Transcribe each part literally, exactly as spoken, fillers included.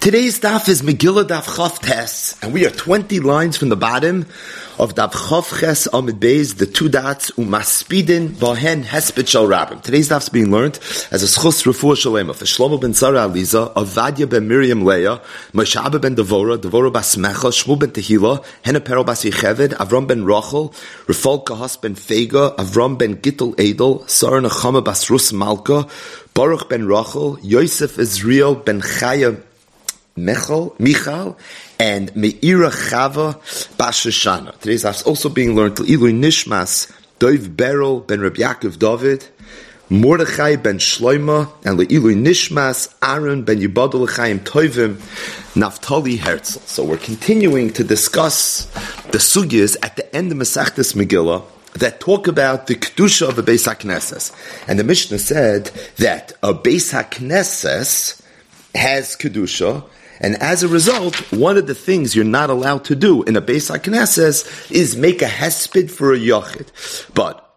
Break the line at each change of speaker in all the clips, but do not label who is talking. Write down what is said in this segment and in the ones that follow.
Today's daf is Megillah Daf Chof Tes, and we are twenty lines from the bottom of Daf Chof Ches Amid Beis, the two dots, Umaspidin Bahen Hesped Shal Rabbim. Today's daf is being learned as a Schus Refuah Shalema for Shlomo ben Sarah Aliza, Avadia ben Miriam Leah, Moshe Abba ben Devora, Devora bas Mecha, Shmuel ben Tehila, Hena Pero bas Yecheved, Avram ben Rachel, Rafal Kahas ben Fega, Avram ben Gittel Edel, Sarah Nechama bas Rus Malka, Baruch ben Rachel, Yosef Israel ben Chaya Michal, Michal, and Meira Chava Bas Shoshana. Today's daf is also being learned to Ilui Nishmas, Dov Beryl ben Reb Yaakov David, Mordechai ben Shloima, and Le'ilui Nishmas, Aaron ben Yibadol L'chaim Tovim, Naftali Herzl. So we're continuing to discuss the sugyas at the end of Masechtas Megillah that talk about the Kedusha of a Beis HaKnesses. And the Mishnah said that a Beis HaKnesses has Kedusha, and as a result, one of the things you're not allowed to do in a Beis HaKnesses is make a hesped for a yochid. But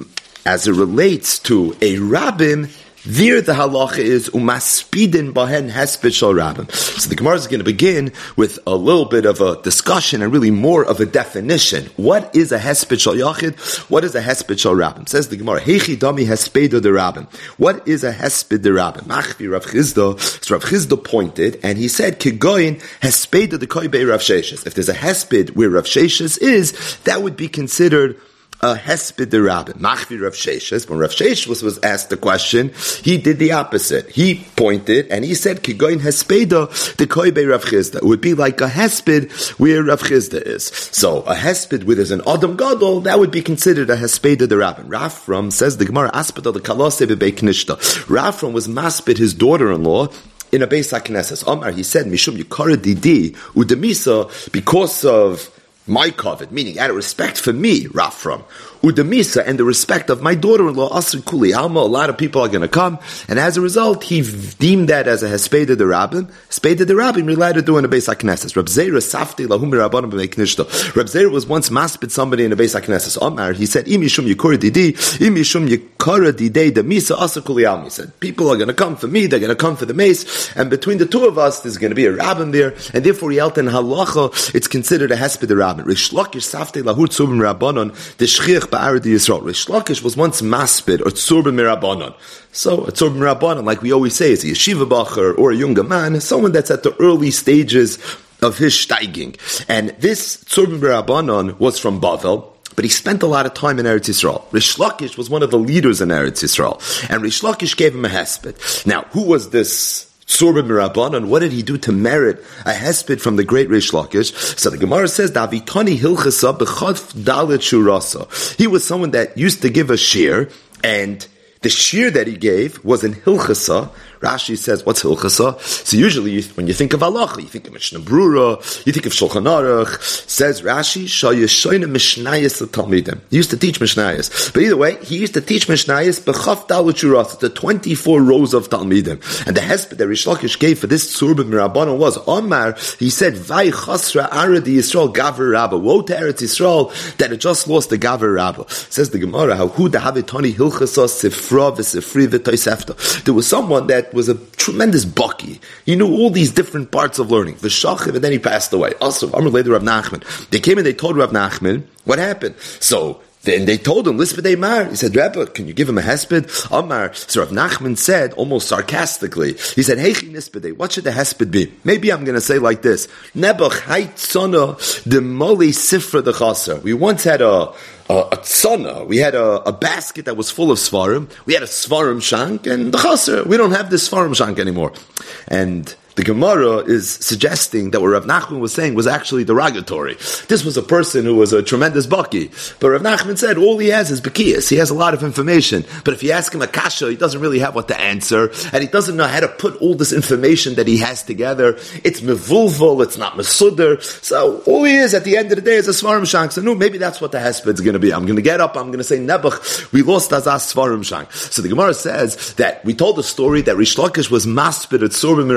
as it relates to a rabbim, there the halacha is umaspidin bahen hesped shal rabbim. So the Gemara is going to begin with a little bit of a discussion and really more of a definition. What is a hesped shal yachid? What is a hesped shal rabbim? Says the Gemara, Heichi dami hespeda de rabbim. What is a hesped de rabbim? Machvi Rav Chizda. So Rav Chizda pointed and he said, Kigoyin hespeda de koibei Rav Sheshes. If there's a hesped where Rav Sheshes is, that would be considered a hesped de rabbin. Machvi Rav Sheshes. When Rav Sheshes was, was asked the question, he did the opposite. He pointed and he said, Kigoyin hespeda de koibei Rav Chizda. It would be like a hesped where Rav Chizda is. So a hesped where there's an Adam Gadol, that would be considered a hespeda de rabbin. Rafram says the Gemara, Aspeda de kalase bebei knishta. Rafram was masped his daughter-in-law in a Beis HaKnesses. Omar, he said, Mishum yikara didi udemisa, because of my covet, meaning out of respect for me, Rafram, Udamisa, and the respect of my daughter-in-law, Asr Kuli Alma, a lot of people are going to come, and as a result, he deemed that as a Hespeda de Rabbim. Hespeda de Rabbim, you're allowed to do in a Beis HaKnesses. Reb Zera Safti Lahum Rabbanim B'mei Knishta. Reb Zera was once maspid somebody in a Beis HaKnesses. Omar, he said, Im Yishum Yikura Didi, Im Yishum Yikura Didi Damisa Asr Kuli Alma. He said, people are going to come for me, they're going to come for the mace, and between the two of us, there's going to be a Rabbim there, and therefore, Yaltan Halacha, it's considered a Hespeda de Rabbim. Rish Lakish Safti Lahur Tzubim Rabbanon, the Shchich Ba'arad Yisrael. Rish Lakish was once maspid or tzurba mirabanon. So a tzurba mirabanon, like we always say, is a yeshiva bacher or a younger man, someone that's at the early stages of his steiging. And this tzurba mirabanon was from Bavel, but he spent a lot of time in Eretz Yisrael. Rish Lakish was one of the leaders in Eretz Yisrael, and Rish Lakish gave him a hesped. Now, who was this Tzurba Mirabanan? What did he do to merit a hesped from the great Rish Lakish? So the Gemara says, Davitani hilchasa b'chadf dalet shurasa. He was someone that used to give a shear, and the shear that he gave was in hilchasa. Rashi says, what's hilchasa? So usually you, when you think of halacha, you think of Mishnah Brura, you think of Shulchan Aruch. Says Rashi, Shayeshoyne Mishnayos l'Talmidim. He used to teach Mishnayos. But either way, he used to teach Mishnayos b'chaf dalet shuras, the twenty-four rows of Talmidim. And the hesped that Rish Lakish gave for this tzurba mirabanan was, Omar, he said, Vai chasra aradi Yisrael gaver rabba. Woe to Eretz Yisrael that it just lost the gaver rabba. Says the Gemara, how hu dahavitani hilchasa sifra v'sifri v'toisefta. There was someone that was a tremendous bucky. He knew all these different parts of learning. The Shachim, and then he passed away. Also, Amr later Rav Nachman. They came and they told Rav Nachman what happened. So then they told him, Lispedei Mar. He said, Rebbe, can you give him a hesped? Amar. So Rav Nachman said, almost sarcastically, he said, Heichi Nispedei, what should the hesped be? Maybe I'm going to say like this. Nebuch hait tzona de moli sifra de chaser. We once had a A, a tzana. We had a, a basket that was full of svarim. We had a svarim shank, and the chaser. We don't have this svarim shank anymore. And the Gemara is suggesting that what Rav Nachman was saying was actually derogatory. This was a person who was a tremendous bucky. But Rav Nachman said all he has is Bekias. He has a lot of information. But if you ask him a kasha, he doesn't really have what to answer. And he doesn't know how to put all this information that he has together. It's mevulvul, it's not mesuder. So all he is at the end of the day is a svarim shank. So no, maybe that's what the hesped is going to be. I'm going to get up, I'm going to say, Nebuch, we lost Azaz svarim shank. So the Gemara says that we told the story that Rish Lakish was maspid at Tzurba Mirabanan,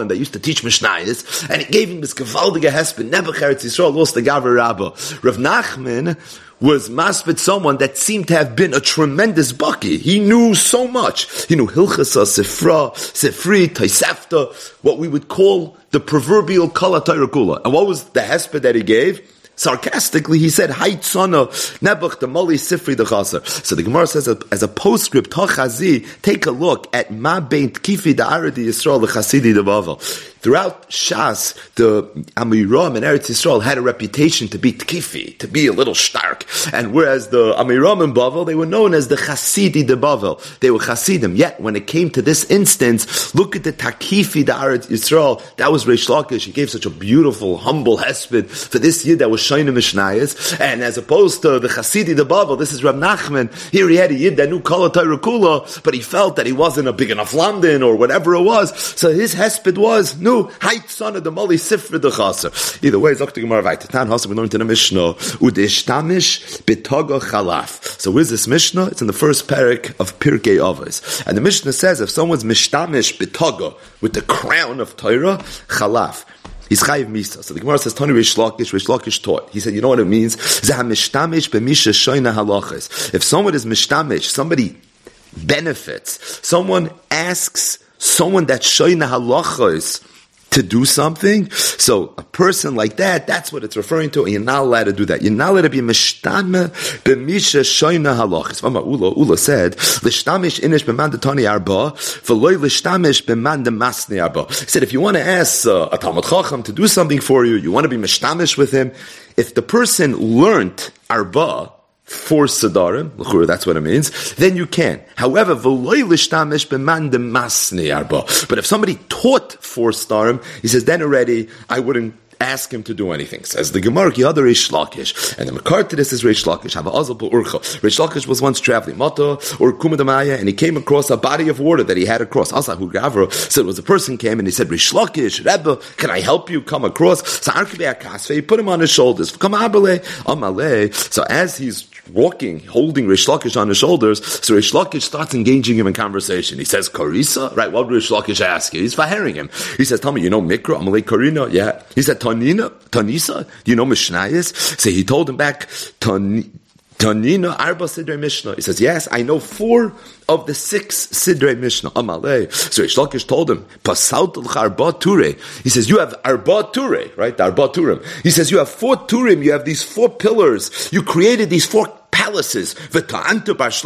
that used to teach Mishnayos, and he gave him this gewaldige hesped, Nebuch Eretz Yisrael los the Gaver Rabba. Rav Nachman was maspid someone that seemed to have been a tremendous baki. He knew so much. He knew Hilchasa, Sifra, Sifri, Tosefta, what we would call the proverbial Kala Torah Kula. And what was the hesped that he gave? Sarcastically, he said, Hayt Sana, Nebuch, the Moli Sifri, the Chaser. So the Gemara says, as a postscript, Tachazi, take a look at Ma Bein Tkifi, the Aradi Yisrael, the Chasidi, the Bavel. Throughout Shas, the Amiram and Eretz Yisrael had a reputation to be tkifi, to be a little stark. And whereas the Amiram and Bavel, they were known as the Chasidi de Bavel. They were Chasidim. Yet, when it came to this instance, look at the Takifi de Eretz Yisrael. That was Reish Lakish. He gave such a beautiful, humble hesped for this year that was Shainim Mishnayos. And as opposed to the Chasidi de Bavel, this is Rav Nachman. Here he had a yid that knew Kala Torah Kula, but he felt that he wasn't a big enough London or whatever it was. So his hesped was, no, Hayt Sana the Moli Sifra the Chaser. Either way, Zok the Gemara Vayt. Tan Hasa we learned in the Mishnah Udeshtamish Bitoga Chalaf. So where's this Mishnah? It's in the first parak of Pirkei Avos. And the Mishnah says if someone's mishtamish bitoga with the crown of Torah, Chalaf, he's chayiv misa. So the Gemara says, Tani Reish Lakish, Reish Lakish taught. He said, you know what it means? Zeh mishtamish b'misha shoyna halachas. If someone is mishtamish, somebody benefits, someone asks someone that shoyna halachas to do something. So a person like that, that's what it's referring to, and you're not allowed to do that. You're not allowed to be mishtame b'misha shoyna halachas. Mama Ula, Ula said, l'shtamish inish b'man detani arba, v'loy l'shtamish b'man demasni arba. He said, if you want to ask uh, a Talmud Chacham to do something for you, you want to be mishtamish with him, if the person learnt arba, four Sidarim, that's what it means, then you can. However, but if somebody taught four Sidarim, he says, then already I wouldn't ask him to do anything. Says the Gemara, Ki Hadar Reish Lakish. And the Makar to this is Reish Lakish. Have a Azal Urcha. Reish Lakish was once traveling, Mata or Kumadamaya, and he came across a body of water that he had across. Asahu Gavra said, was a person came and he said, Reish Lakish, Rebbe, can I help you come across? So he put him on his shoulders. Come Amale. So as he's walking, holding Reish Lakish on his shoulders, so Reish Lakish starts engaging him in conversation. He says, Karisa? Right, what would Reish Lakish ask you? He's faharing him. He says, tell me, you know Mikra? Amalei Karina? Yeah. He said, Tanina? Tanisa? Do you know Mishnayos? So he told him back, Tanina Arba Sidrei Mishnah. He says, yes, I know four of the six Sidrei Mishnah. Amalei. So Reish Lakish told him, Pasalt Arba Ture. He says, you have Arba Ture, right? The Arba Turim. He says, you have four Turim, you have these four pillars. You created these four palaces, and you're carrying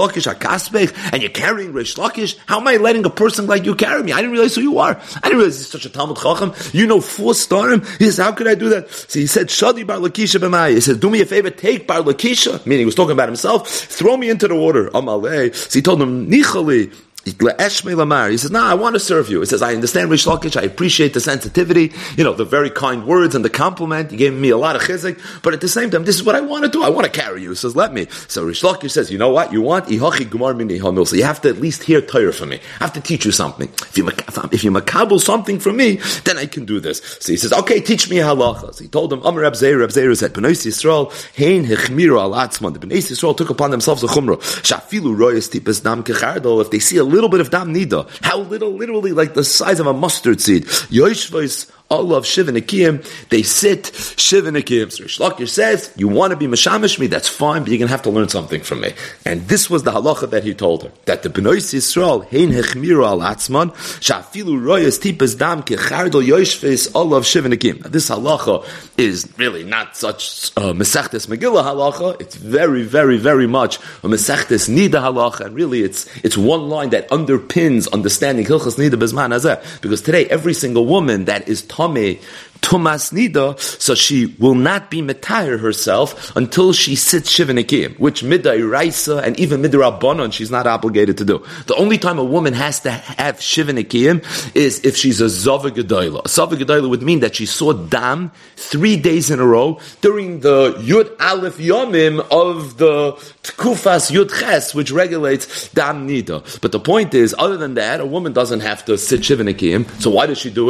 Reish Lakish. How am I letting a person like you carry me? I didn't realize who you are. I didn't realize he's such a Talmud Chacham. You know four starim. He says, how could I do that? So he said, Shadi Bar Lakisha b'mai. He says, do me a favor, take Bar Lakisha, meaning he was talking about himself, throw me into the water. Amalei. So he told him, Nichali. He says, nah, I want to serve you. He says, I understand Reish Lakish, I appreciate the sensitivity, you know, the very kind words and the compliment. You gave me a lot of chizik, but at the same time, this is what I want to do. I want to carry you. He says, let me. So Reish Lakish says, you know what? You want? So you have to at least hear Torah from me. I have to teach you something. If you, if you makabel something from me, then I can do this. So he says, okay, teach me halacha. So he told him, Amar Reb Zeir, Reb Zeir said, B'nai Yisrael, hein hechmiru al atzman. The B'nai Yisrael took upon themselves a chumrah. Shafilu royas tipas dam kechardol. If they see a little bit of dam nida, how little, literally like the size of a mustard seed. Yoshvais all of Shiva Nikiyim, they sit Shiva Nikiyim. So Reish Lakish says, you want to be Mashamish me, that's fine, but you're going to have to learn something from me. And this was the halacha that he told her, that the B'nai Yisrael, hein hechmiru al atzman, shafilu royas tipas dam kechardol yoshves all of Shiva Nikiyim. Now this halacha is really not such a Mesechtes Megillah halacha, it's very, very, very much a Mesechtes Nida halacha, and really it's it's one line that underpins understanding Hilchas Nida Bezman Hazeh, because today every single woman that is Tame, Tumas Nida, so she will not be Metayr herself until she sits Shiva Nikiyim, which Midai Raisa and even Midai Rabbanon she's not obligated to do. The only time a woman has to have Shiva Nikiyim is if she's a Zava Gedoyla. A Zava Gedoyla would mean that she saw Dam three days in a row during the Yud Aleph Yomim of the Tkufas Yud Ches, which regulates Dam Nida. But the point is, other than that, a woman doesn't have to sit Shiva Nikiyim, so why does she do it?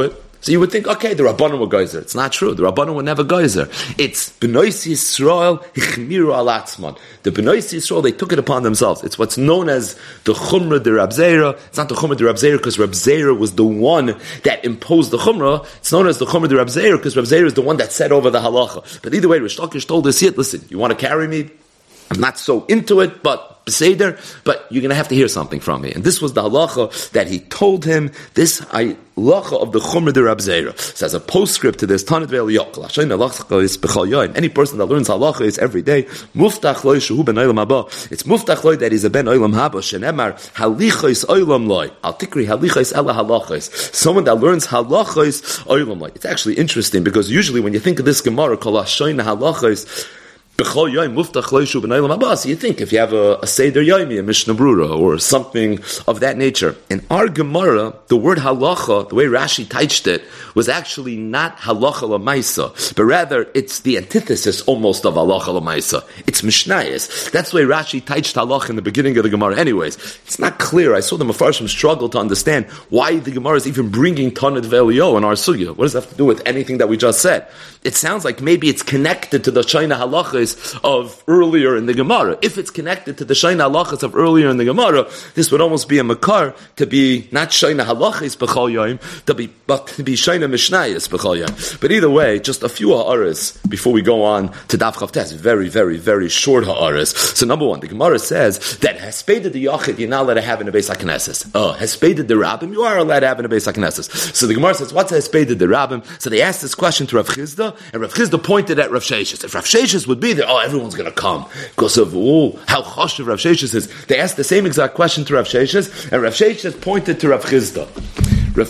So you would think, okay, the Rabbanon were geyser. It's not true. The Rabbanon were never geyser. It's B'nai Yisrael hichmiru al atzman. The B'nai Yisrael, they took it upon themselves. It's what's known as the Chumrah de Rab Zera. It's not the Chumrah de Rab Zera because Rab Zera was the one that imposed the Chumrah. It's known as the Chumrah de Rab Zera because Rab Zera is the one that set over the halacha. But either way, Rish Lakish told us, listen, you want to carry me? I'm not so into it, but Beseder, but you're going to have to hear something from me. And this was the halacha that he told him, this halacha of the Chumrah de Rab Zera. So as a postscript to this, Tanit ve'el yokal, Hashem halacha is b'chal yoyim. Any person that learns halacha is every day, muftach loy shehu ben olam haba. It's muftach loy that he's a ben olam haba, shenemar halichos olam loy. Al tikri halichos ela halachos. Someone that learns halachos olam loy. It's actually interesting because usually when you think of this Gemara, kol hashoyna halachos, you think if you have a, a Seder Yomi, a Mishnah Brura, or something of that nature. In our Gemara, the word halacha, the way Rashi teached it, was actually not halacha l'maisa, but rather it's the antithesis almost of halacha l'maisa. It's Mishnayos. That's the way Rashi teached halacha in the beginning of the Gemara. Anyways, it's not clear. I saw the Mefarshim struggle to understand why the Gemara is even bringing Tanit ve'elio in our sugya. What does that have to do with anything that we just said? It sounds like maybe it's connected to the Shaina halachas of earlier in the Gemara. If it's connected to the Shaina halachas of earlier in the Gemara, this would almost be a makar to be not Shaina halachas b'chal yom, to be but to be Shaina mishnayos b'chal yom. But either way, just a few ha'aras before we go on to Daf Chav Tes. Very, very, very short ha'aras. So number one, the Gemara says that hespeded the yachid you're not allowed to have in a Beis HaKnesses. Oh, hespeded the rabbim you are allowed to have in a Beis HaKnesses. So the Gemara says, what's hespeded the rabbim? So they asked this question to Rav Chizda, and Rav Chizda pointed at Rav Sheshes. If Rav Sheshes would be there, oh, everyone's going to come because of oh, how choshev Rav Sheshes is. They asked the same exact question to Rav Sheshes, and Rav Sheshes pointed to Rav Chizda. Rav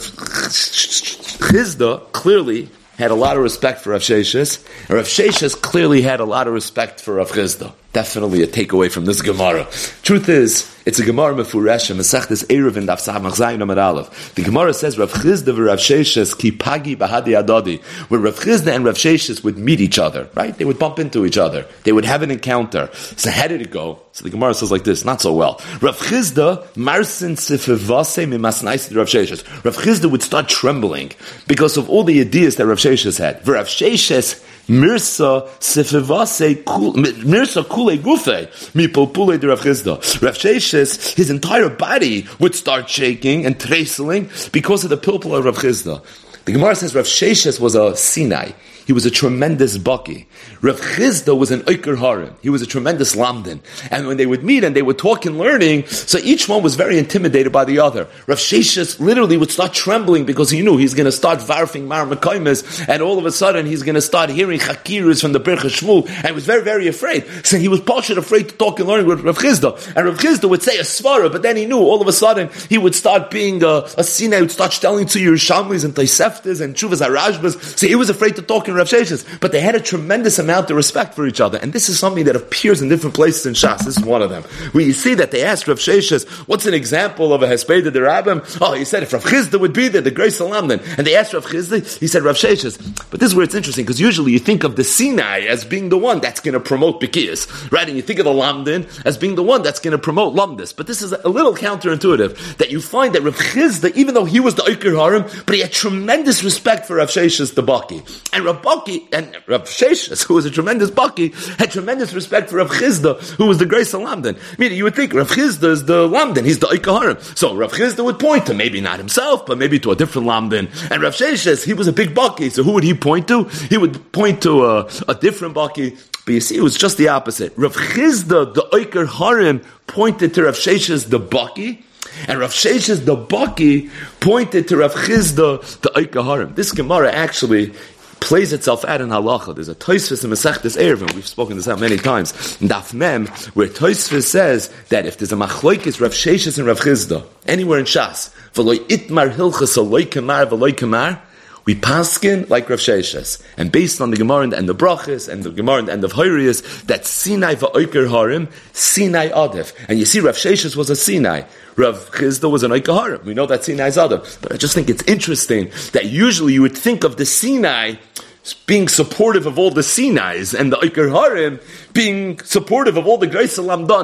Chizda clearly had a lot of respect for Rav Sheshes, and Rav Sheshes clearly had a lot of respect for Rav Chizda. Definitely a takeaway from this Gemara. Truth is, it's a Gemara mefuresha, Masechtes Erev in Daf Samach Zayin Amar Aleph. The Gemara says Rav Chizda v'Rav Sheshes ki pagi bahadi adadi, where Rav Chizda and Rav Sheshes would meet each other, right? They would bump into each other. They would have an encounter. So how did it go? So the Gemara says like this, not so well. Rav Chizda marsin sifevase mimasnaisi Rav Sheshes. Rav Chizda would start trembling because of all the ideas that Rav Sheshes had. V'Rav Sheshes mirsa sifevase mirsa kule gufe mipolpule de Rav Chizda. Rav Sheshes, his entire body would start shaking and tracing because of the pilpul of Rav Chizda. The Gemara says Rav Sheshes was a Sinai. He was a tremendous baki. Rav Chizda was an Oker Harim. He was a tremendous Lamdin. And when they would meet and they would talk and learning, so each one was very intimidated by the other. Rav Sheshes literally would start trembling because he knew he's going to start varfing Mar Mekaimis, and all of a sudden he's going to start hearing Chakiris from the Bircha Shmuel, and he was very, very afraid. So he was partially afraid to talk and learn with Rav Chizda. And Rav Chizda would say a svara, but then he knew all of a sudden he would start being a, a Sinai, would start telling to Yerushalmis and Toseftas and Chuvas Arashbas. So he was afraid to talk in Rav Sheshes, but they had a tremendous amount of respect for each other, and this is something that appears in different places in Shas. This is one of them. Where you see that they asked Rav Sheshes, what's an example of a Hespeda de Rabbim? Oh, he said if Rav Chizda would be there, the Grace Salamdan. And they asked Rav Chizda, he said Rav Sheshes. But this is where it's interesting, because usually you think of the Sinai as being the one that's going to promote Bekiyas, right? And you think of the Lamdan as being the one that's going to promote Lamdis. But this is a little counterintuitive, that you find that Rav Chizda, even though he was the Oker Harim, but he had tremendous respect for Rav Sheshes the Baki. And Rav Baki, and Rav Sheshes, who was a tremendous Baki, had tremendous respect for Rav Chizda, who was the Grace Lamdan. Meaning, you would think Rav Chizda is the Lamdan, he's the Oker Harim. So Rav Chizda would point to maybe not himself, but maybe to a different Lamdan. And Rav Sheshes, he was a big Baki, so who would he point to? He would point to a, a different Baki. But you see, it was just the opposite. Rav Chizda, the Oker Harim, pointed to Rav Sheshes, the Baki, and Rav Sheshes, the Baki, pointed to Rav Chizda, the Oker Harim. This Gemara actually plays itself out in halacha. There's a Tosfos in Masechtes Eruvin. We've spoken this out many times. In Daf Mem, where Tosfos says that if there's a machlokes Rav Sheshes and Rav Chizda anywhere in Shas, v'loy itmar hilchas aloy kamar v'loy kamar, we paskin like Rav Sheshes, and based on the Gemara and the end of Brachas and the Gemara and the end of Hoirius, that Sinai va'oker harim, Sinai adif. And you see, Rav Sheshes was a Sinai. Rav Chizda was an Oker Harim. We know that Sinai is adif. But I just think it's interesting that usually you would think of the Sinai being supportive of all the Sinais, and the Oker Harim being supportive of all the Grace Lamdanim.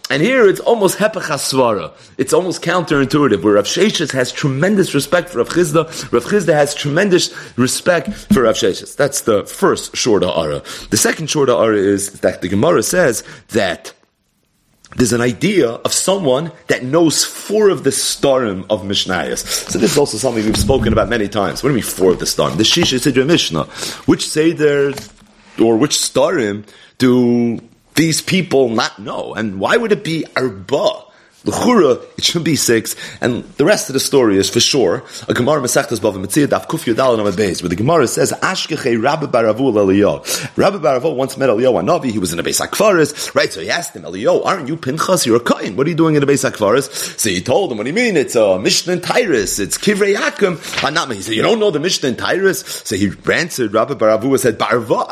And here it's almost hepech hasvara. It's almost counterintuitive, where Rav Sheshes has tremendous respect for Rav Chisda. Rav Chisda has tremendous respect for Rav Sheshes. That's the first short ha'ara. The second short ha'ara is that the Gemara says that there's an idea of someone that knows four of the starim of Mishnayos. So this is also something we've spoken about many times. What do you mean four of the starim? The Shisha Sidra Mishnah. Which Seder, or which starim do these people not know? And why would it be arba? L'chura, it should be six, and the rest of the story is for sure a Gemara Masechtas Bava Metzia Daf Kuf Yudal Amud Beis, where the Gemara says Ashkechei Rabbi Baravu Eliyahu. Rabbi Baravu once met Eliyahu Hanavi. He was in a Beis Hakfaris, right? So he asked him, Eliyahu, aren't you Pinchas? You're a Kohen. What are you doing in a Beis Hakfaris? So he told him, what do you mean? It's a uh, Mishnah and Tyrus. It's Kivrei Yakum. Hanami. He said, you don't know the Mishnah and Tyrus? So he answered, Rabbi Baravu and said,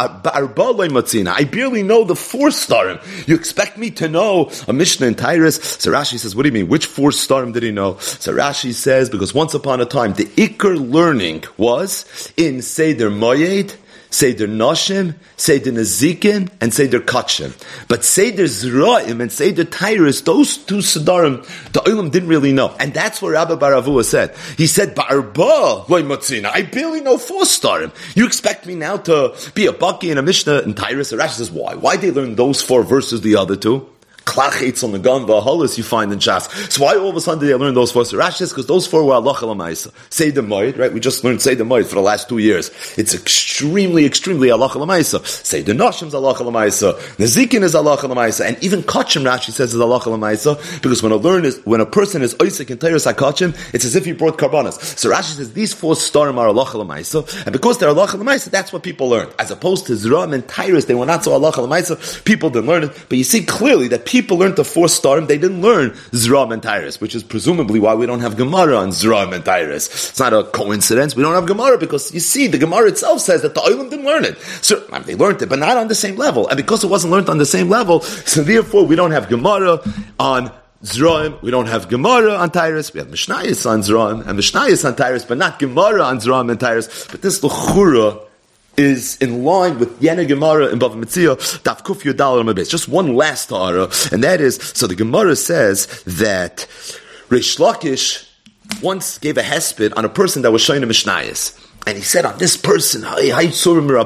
Barba loy matzina. I barely know the four starim. You expect me to know a Mishnah and Tyrus? So Rashi says, what do you mean? Which four starim did he know? So Rashi says, because once upon a time, the Iker learning was in Seder Moyed, Seder Noshim, Seder Nezikin, and Seder Kachim. But Seder Zra'im and Seder Tyrus, those two Sedarim, the Olam didn't really know. And that's what Rabbi Baravua said. He said, Ba'arba, loy matzina. I barely know four Sedarim. You expect me now to be a Baki and a Mishnah and Tyrus? And Rashi says, why? Why did they learn those four versus the other two? Klachetz on the gun, Vahalis you find in Shas. So why all of a sudden did they learn those four? So Rashi says, because those four were halacha l'maisa. Seder Moed, right? We just learned Seder Moed for the last two years. It's extremely, extremely halacha l'maisa. Seder Noshim is halacha l'maisa. Nezikin is halacha l'maisa. And even Kachim, Rashi says, is halacha l'maisa, because when a learn is, when a person is oisik in Teiros HaKachim, it's as if he brought karbanas. So Rashi says, these four starim are halacha l'maisa, and because they're halacha l'maisa, that's what people learned. As opposed to Zram and Tyrus, they were not so halacha l'maisa, people didn't learn it. But you see clearly that people People learned the four starim, they didn't learn Zram and Tyrus, which is presumably why we don't have Gemara on Zram and Tyrus. It's not a coincidence. We don't have Gemara because, you see, the Gemara itself says that the Olam didn't learn it. So, I mean, they learned it, but not on the same level. And because it wasn't learned on the same level, so therefore we don't have Gemara on Zraim, we don't have Gemara on Tyrus, we have Mishnayos on Zraim, and Mishnayos on Tyrus, but not Gemara on Zraim and Tyrus. But this L'chura is in line with Yena Gemara in Bava Metzia, Daf Kuf Yudal Amud Beis. Just one last ta'ara, and that is, so the Gemara says that Reish Lakish once gave a hesped on a person that was showing a Mishnayos. And he said on this person, he gives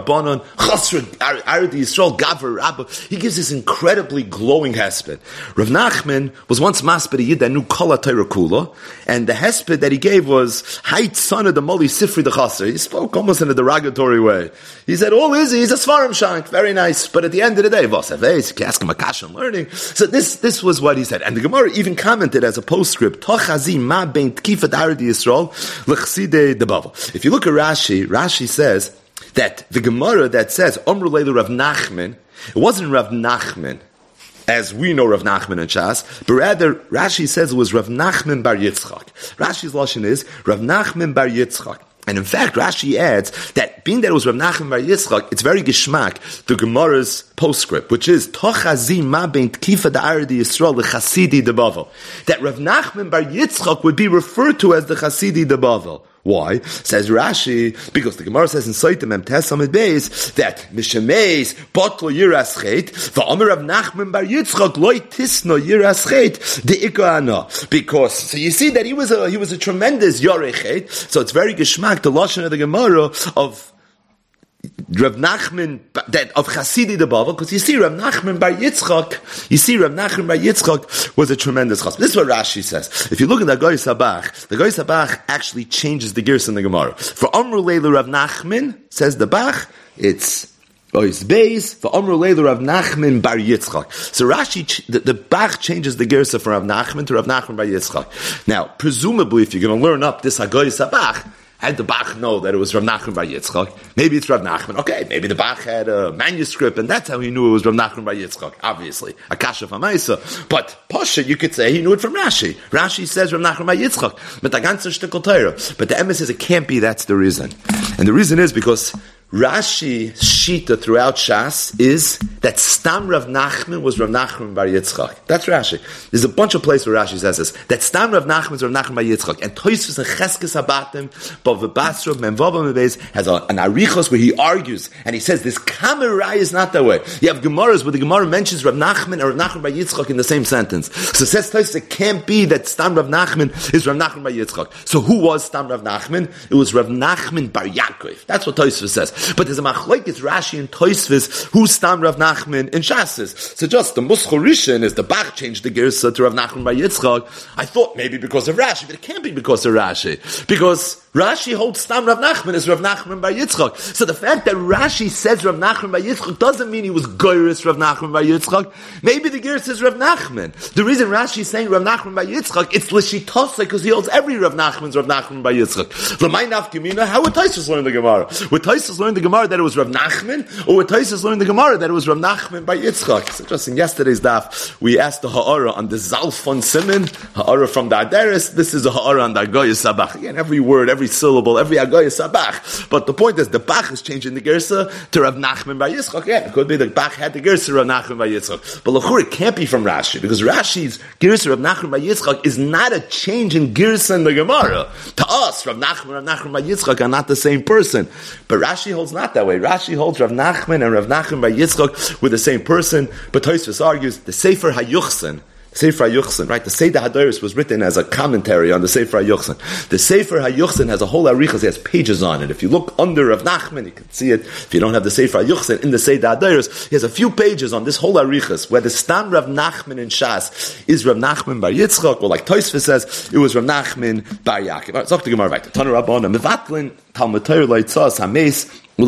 this incredibly glowing hesped. Rav Nachman was once masped a yid that knew kol ha'Torah kula, and the hesped that he gave was Hayt Sana the Moli Sifri the Chaser. He spoke almost in a derogatory way. He said, all is he's a Svarim Shank, very nice, but at the end of the day, you can ask him a kasha on learning. So this this was what he said. And the Gemara even commented as a postscript, Tochazi ma bein tkifat ardi Yisrael l'chsidei de Bavel. If you look at Rashi, Rashi says that the Gemara that says Omru Leilu Rav Nachman, it wasn't Rav Nachman as we know Rav Nachman and Shas, but rather Rashi says it was Rav Nachman bar Yitzchak. Rashi's lashon is Rav Nachman bar Yitzchak. And in fact, Rashi adds that being that it was Rav Nachman bar Yitzchak, it's very geschmack, the Gemara's postscript, which is Tochazi ma bein tkifa da'ardi Yisrael l'chasidi de Bavel. That Rav Nachman bar Yitzchak would be referred to as the Chasidi de Bavel. Why? Says Rashi, because the Gemara says in Saitim Mem Tes Amud Beis that Mishemeis Botlo Yiras Chet VaOmer Rav Nachman bar Yitzchak Loi Tisno Yiras Chet De Ikana. Because so you see that he was a he was a tremendous Yorei Chet. So it's very geschmack the lashon of the Gemara of Rav Nachman, that of Chasidi de Bavel, because you see Rav Nachman bar Yitzchak, you see Rav Nachman bar Yitzchak was a tremendous chassid. This is what Rashi says. If you look at the Goy Sabach, the Goy Sabach actually changes the gears in the Gemara. For Amru Leilu Rav Nachman, says the Bach, it's Ois Beis, for Amru Leilu Rav Nachman bar Yitzchak. So Rashi, the, the Bach changes the gears from Rav Nachman to Rav Nachman bar Yitzchak. Now, presumably, if you're going to learn up this Hagoy Sabach, had the Bach know that it was Rav Nachman bar Yitzchak? Maybe it's Rav Nachman. Okay, maybe the Bach had a manuscript, and that's how he knew it was Rav Nachman bar Yitzchak. Obviously, Akasha Famaisa. But Pasha, you could say he knew it from Rashi. Rashi says Rav Nachman bar Yitzchak, but the ganze shtickle Torah. But the emes says it can't be. That's the reason, and the reason is because Rashi's shita throughout Shas is that Stam Rav Nachman was Rav Nachman Bar Yitzchak. That's Rashi. There's a bunch of places where Rashi says this. That Stam Rav Nachman is Rav Nachman Bar Yitzchak. And Tosfos and Cheskes Habatim, Bav Basra, Memvav Mebez has a, an Arichos where he argues and he says this Kamerai is not that way. You have Gemaras where the Gemara mentions Rav Nachman and Rav Nachman Bar Yitzchak in the same sentence. So says Tosfos, it can't be that Stam Rav Nachman is Rav Nachman Bar Yitzchak. So who was Stam Rav Nachman? It was Rav Nachman Bar Yaakov. That's what Tosfos says. But there's a machlokes Rashi and Tosfos who's Stam Rav Nachman in Shas. So just the Muschel Rishon is the Bach changed the Gersa to Rav Nachman Bar Yitzchak. I thought maybe because of Rashi, but it can't be because of Rashi. Because Rashi holds Stam Rav Nachman as Rav Nachman Bar Yitzchak. So the fact that Rashi says Rav Nachman Bar Yitzchak doesn't mean he was Goyris Rav Nachman Bar Yitzchak. Maybe the Gersa is Rav Nachman. The reason Rashi is saying Rav Nachman Bar Yitzchak, it's L'shitosai because he holds every Rav Nachman's Rav Nachman Bar Yitzchak. L'may nafkamina, how would Tosfos learn the Gemara? Would Tosfos learn the Gemara that it was Rav Nachman, or would Tosfos learn the Gemara that it was Rav Nachman Bar Yitzchak? It's interesting. Yesterday's daf, we asked the Ha'ara on the Zalfon Simon, Ha'ara from the Aderes. This is a Ha'ara on the Agoya Sabach. Again, every word, every syllable, every Agoya Sabach. But the point is, the Bach is changing the Gersa to Rav Nachman Bar Yitzchak. Yeah, it could be the Bach had the Gersa Rav Nachman Bar Yitzchak. But L'chur, it can't be from Rashi, because Rashi's Gersa Rav Nachman Bar Yitzchak is not a change in Gersa in the Gemara. To us, Rav Nachman and Rav Nachman Bar Yitzchak are not the same person. But Rashi holds not that way. Rashi holds Rav Nachman and Rav Nachman Bar Yitzchak were the same person. But Tosfos argues the Sefer HaYuchsin, Sefer HaYuchsin, right? The Seder HaDoros was written as a commentary on the Sefer HaYuchsin. The Sefer HaYuchsin has a whole arichas, it has pages on it. If you look under Rav Nachman, you can see it. If you don't have the Sefer HaYuchsin in the Seder HaDoros, he has a few pages on this whole arichas, where the Stam Rav Nachman in Shas is Rav Nachman Bar Yitzchak, or like Tosfos says, it was Rav Nachman Bar Yaakov. All right, so the Gemara right. Tanu Rabbana, Mevatlin, Talmud Torah, Leitzas, Hames, so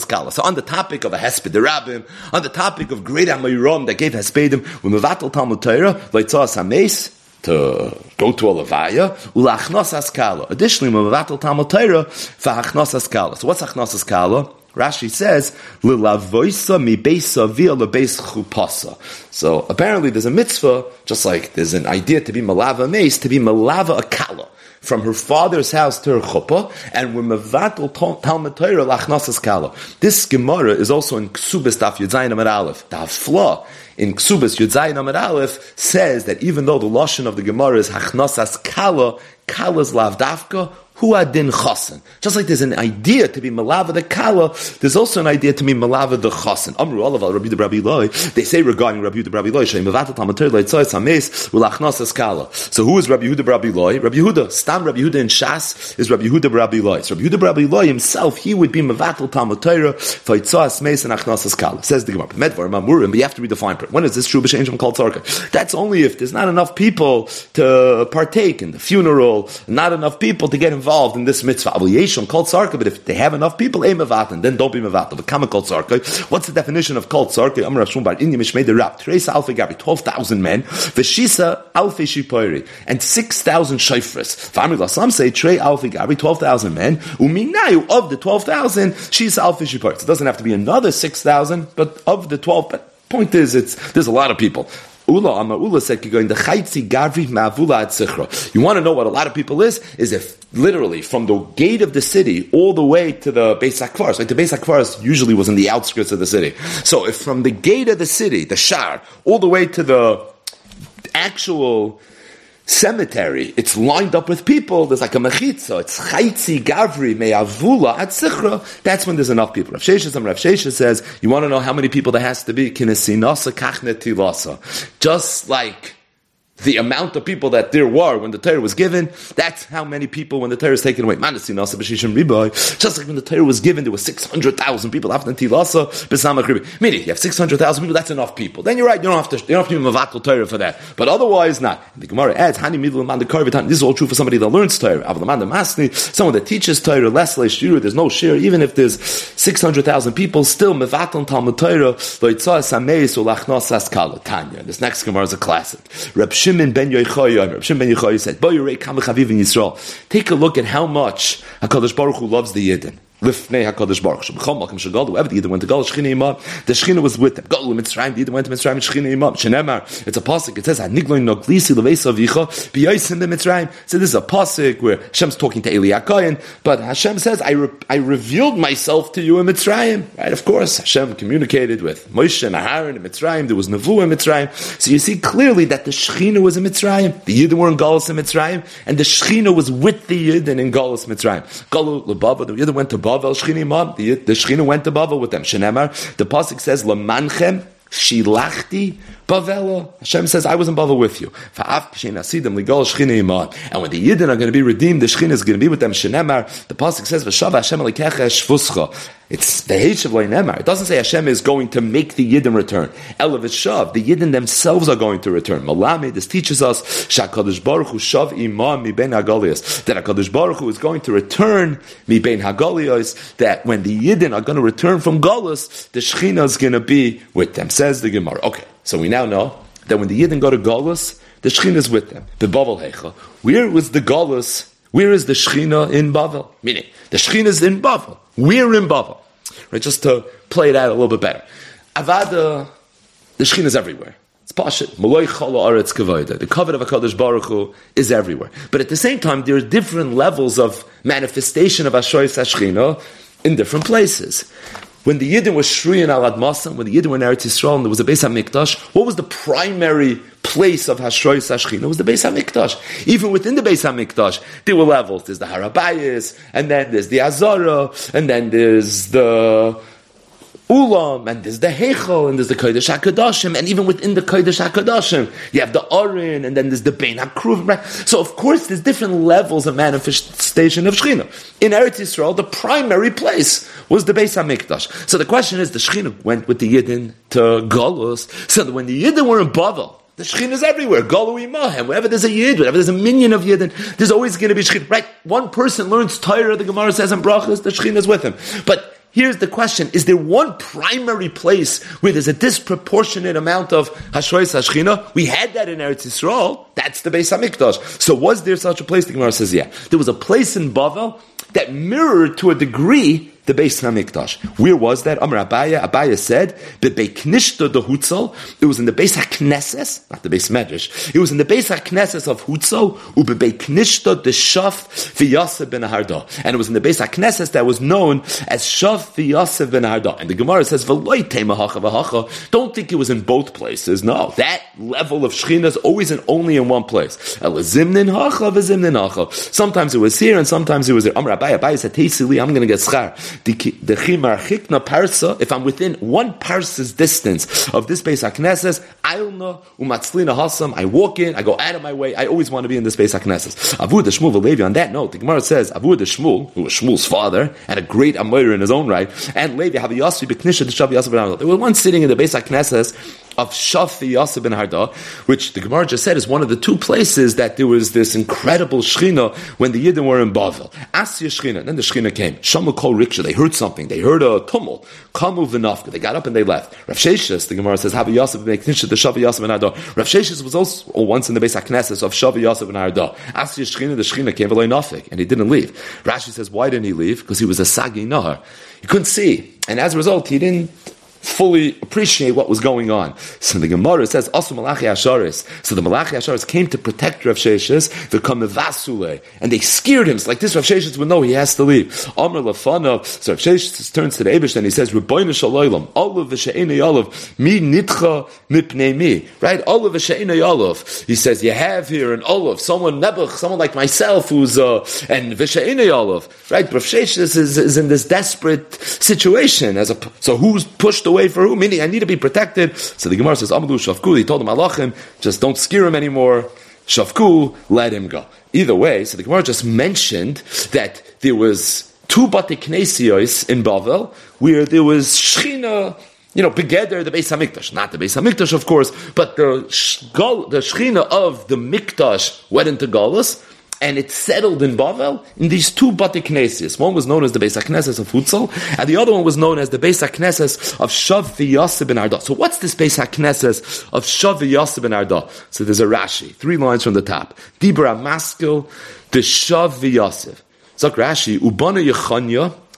on the topic of a Hesped Rabbim, on the topic of great Amoyrom that gave Hespedim, when Mevatel Talmud Torah, Leitzas Hames, to go to a Levaya, Ulachnos Askala. Additionally, Mevatel Talmud Torah, Fa'achnos Askala. So what's Achnos Askala? Rashi says, L'lavoisa mi beisa via lebeis chupasa. So apparently there's a mitzvah, just like there's an idea to be malava meis, to be malava a kala. From her father's house to her chuppah, and we're mevatel Talmud Torah lachnas kala. This Gemara is also in Ksubas Daf Yud Zayin Amud Aleph. The Hafla in Ksubas Yud Zayin Amud Aleph says that even though the lashon of the Gemara is hachnasas kala, kala's lavdafka, hu adin chasen. Just like there's an idea to be malava the kala, there's also an idea to be malava the chasen. Amru olav Rabbi Yehuda Rabbi Eloi. They say regarding Rabbi Yehuda Rabbi Eloi, sheim mevatel Talmud Torah leitzos hames ulachnas kala. So who is Rabbi Yehuda Rabbi Eloi? Rabbi Yehuda, stam Rabbi Yehuda in Shas is Rabbi Yehuda Rabbi Eloi. So Rabbi Yehuda Rabbi Eloi himself, he would be mevatel Talmud Torah leitzos hames and achnas kala. Says the Gemara. Medvar mamurim, but you have to read the fine print. When is this true? B'shein shem kol tzarka. That's only if there's not enough people to partake in the funeral, not enough people to get involved in this mitzvah. But if they have enough people, then don't be mevatel. But come kol tzarka. What's the definition of kol tzarka? Amar Rav Shmuel bar Inyan mishmei the rab. Treis alfei gabi, twelve thousand men. V'shisa alfei shipori, and six thousand shayfres. V'amri some say trei alfei gabi, twelve thousand men. Uminayu of the twelve thousand, shisa alfei shipori. So it doesn't have to be another six thousand, but of the twelve. But point is, it's there's a lot of people. Ula Amar Ula said, "Going the chaytzi gavri ma'avula at sichra." You want to know what a lot of people is? Is if literally from the gate of the city all the way to the Beis HaKvaros. Like the Beis HaKvaros usually was in the outskirts of the city. So if from the gate of the city, the shar, all the way to the actual cemetery, it's lined up with people, there's like a mechitza, it's chaytzi gavri me'avula at sichra, that's when there's enough people. Rav Sheshes and Rav Sheshes says, you want to know how many people there has to be? Kinesinasa kachne tilasa. Just like the amount of people that there were when the Torah was given, that's how many people when the Torah was taken away. Just like when the Torah was given, there were six hundred thousand people. Meaning, you have six hundred thousand people, that's enough people. Then you're right, you don't have to, you don't have to be mevatel Torah for that. But otherwise, not. The Gemara adds, this is all true for somebody that learns Torah. Someone that teaches Torah, less less shir, there's no shir, even if there's six hundred thousand people, still mevatel Talmud Torah, Tanya. This next Gemara is a classic. Reb Shimon ben Yochai, Reb Shimon ben Yochai said, take a look at how much HaKadosh Baruch Hu loves the Yidden. Lifnei HaKadosh Baruch Hu. B'chol Malkim Shegalu, whoever the Yidden went to Galus, Shechina Imam, the Shechina was with them. Galu Mitzrayim, the Yidden went to Mitzrayim, Shechina Imam. Shenemar, it's a pasuk. It says, "Hanigloi Noglisi Levesa Vicha B'Yosin the Mitzrayim." So this is a pasuk where Hashem's talking to Eli HaKohen, but Hashem says, "I re- I revealed myself to you in Mitzrayim." Right? Of course, Hashem communicated with Moshe and Aaron in Mitzrayim. There was Nevuah in Mitzrayim. So you see clearly that the Shechina was in Mitzrayim. The Yidden were in Galus in Mitzrayim, and the Shechina was with the Yidden in Galus Mitzrayim. Galu Lebava, the Yidden went to Bavel, Shechina Imam. The, the Shechina went to Bavel with them. Shenemar, the pasuk says, "Lemanchem shilachti Bavela." Hashem says, "I was in Bavel with you." And when the Yidden are going to be redeemed, the Shechina is going to be with them. Shenemar, the pasuk says, "V'shava Hashem alikecha shvuscha." It's the Heishav Leinemar. It doesn't say Hashem is going to make the Yidden return. Elav Shav, the Yidden themselves are going to return. Malami, this teaches us Shakadosh Baruch Hu Shav Imam Mi Ben Hagalios, that Hakadosh Baruch Hu is going to return Mi Ben Hagalios. That when the Yidden are going to return from Galus, the Shechina is going to be with them. Says the Gemara. Okay, so we now know that when the Yidden go to Galus, the Shechina is with them. The Bavel Hecha. Where was the Galus? Where is the Shechina in Bavel? Meaning, the Shechina is in Bavel. We're in Bavel. Right, just to play it out a little bit better. Avada, the Shechina is everywhere. It's Pashut. Maloi Chala Aretz Kavoda. The covet of HaKadosh Baruch Hu is everywhere. But at the same time, there are different levels of manifestation of Hashoyis HaShechina in different places. When the Yidden was Shriyan al Admasam, when the Yidden were in Eretz Yisrael and there was a Beis HaMikdash, what was the primary place of Hashoyis HaShechina? It was the Beis HaMikdash. Even within the Beis HaMikdash, there were levels. There's the Harabayis, and then there's the Azara, and then there's the Ulam, and there's the Heichel, and there's the Kodesh HaKadoshim, and even within the Kodesh HaKadoshim, you have the Orin, and then there's the Bein HaKruv, right? So of course there's different levels of manifestation of Shechina. In Eretz Yisrael, the primary place was the Beis HaMikdash. So the question is, the Shechina went with the Yidden to Galus, so that when the Yidden were in Bavel, the Shechina is everywhere. Galu Imahem. Wherever there's a Yid, wherever there's a minion of Yidden, there's always going to be Shechina. Right? One person learns Torah, the Gemara says in Brachas, the Shechina is with him. But here's the question. Is there one primary place where there's a disproportionate amount of Hashoyis HaShechina? We had that in Eretz Yisrael. That's the Beis HaMikdash. So was there such a place? The Gemara says, yeah. There was a place in Bavel that mirrored to a degree the Beis HaMikdash. Where was that? Amar Abaya. Abaya said, "Bebei Knishta de Hutzal." It was in the Beis HaKnesses, not the Beis Medrash. It was in the Beis HaKnesses of Hutzal. Ubebei Knishta de Shav v'Yasef ben Harda, and it was in the Beis HaKnesses that was known as Shav v'Yasef ben Harda. And the Gemara says, "V'loi tema hacha v'hacha." Don't think it was in both places. No, that level of Shechina is always and only in one place. Elazimnin hacha v'zimnin hacha. Sometimes it was here, and sometimes it was there. Amar Abaya. Abaya said, "Teisili, I'm going to get schar." The chimar chikna parsa, if I'm within one parsa's distance of this Beis HaKnesses, Ailna umatzlina hasam, I walk in, I go out of my way, I always want to be in this Beis HaKnesses. Avud Shmuel v'Levi, on that note, the Gemara says, Avud Shmuel, who was Shmuel's father, and a great Amoyer in his own right, and Levi, Haviyasvi b'knisha d'shav Yasef ben Harda. There was one sitting in the Beis HaKnesses of Shav Yasef ben Harda, which the Gemara just said is one of the two places that there was this incredible Shechina when the Yidden were in Bavel. Asya Shechina, then the Shechina came. Shamu kol riksha, they heard something, they heard a tumult. Kamu v'nafka, they got up and they left. Rav Sheshes, the Gemara says, Havi Yasef b'knisha the Shav Yasef ben Harda. Rav Sheshes was also once in the Beis HaKnesses of Shav Yasef ben Harda. Asya Shechina, the Shechina came v'loi nafik, and he didn't leave. Rashi says, why didn't he leave? Because he was a Sagi Nahar. He couldn't see, and as a result, he didn't fully appreciate what was going on. So the Gemara says, Asu Malachi Asharis. So the Malachi Asharis came to protect Rav Sheshes, the Kamevasule, and they scared him. It's like this Rav Sheshes would know he has to leave. Amr Lafana, so Rav Sheshes turns to the Eibush and he says, Rebbeinu Shalaylam, Olav v'she'ena yalav, mi nitcha mipnei mi. Right? Olav v'she'ena yalav. He says, you have here an Olav, someone Nebuch, someone like myself who's, uh, and v'she'ena yalav. Right? Rav Sheshes is, is in this desperate situation. As a, so who's pushed away? Away for who? Meaning, I need to be protected. So the Gemara says, Amadu Shavku, he told him, Alachim, just don't scare him anymore. Shavku, let him go. Either way, so the Gemara just mentioned that there was two Bate Knesios in Bavel, where there was Shechina, you know, Begeder, the Beis HaMikdash. Not the Beis HaMikdash, of course, but the, the Shechina of the Mikdash went into Galus, and it settled in Bavel in these two Bate Knesios. One was known as the Beis HaKnesses of Hutzal, and the other one was known as the Beis HaKnesses of Shav v'Yasef ben Harda. So what's this Beis HaKnesses of Shav v'Yasef ben Harda? So there's a Rashi, three lines from the top. Dibra Maskil, the Shav v'Yasef. Zok Rashi, Ubana Yechanya,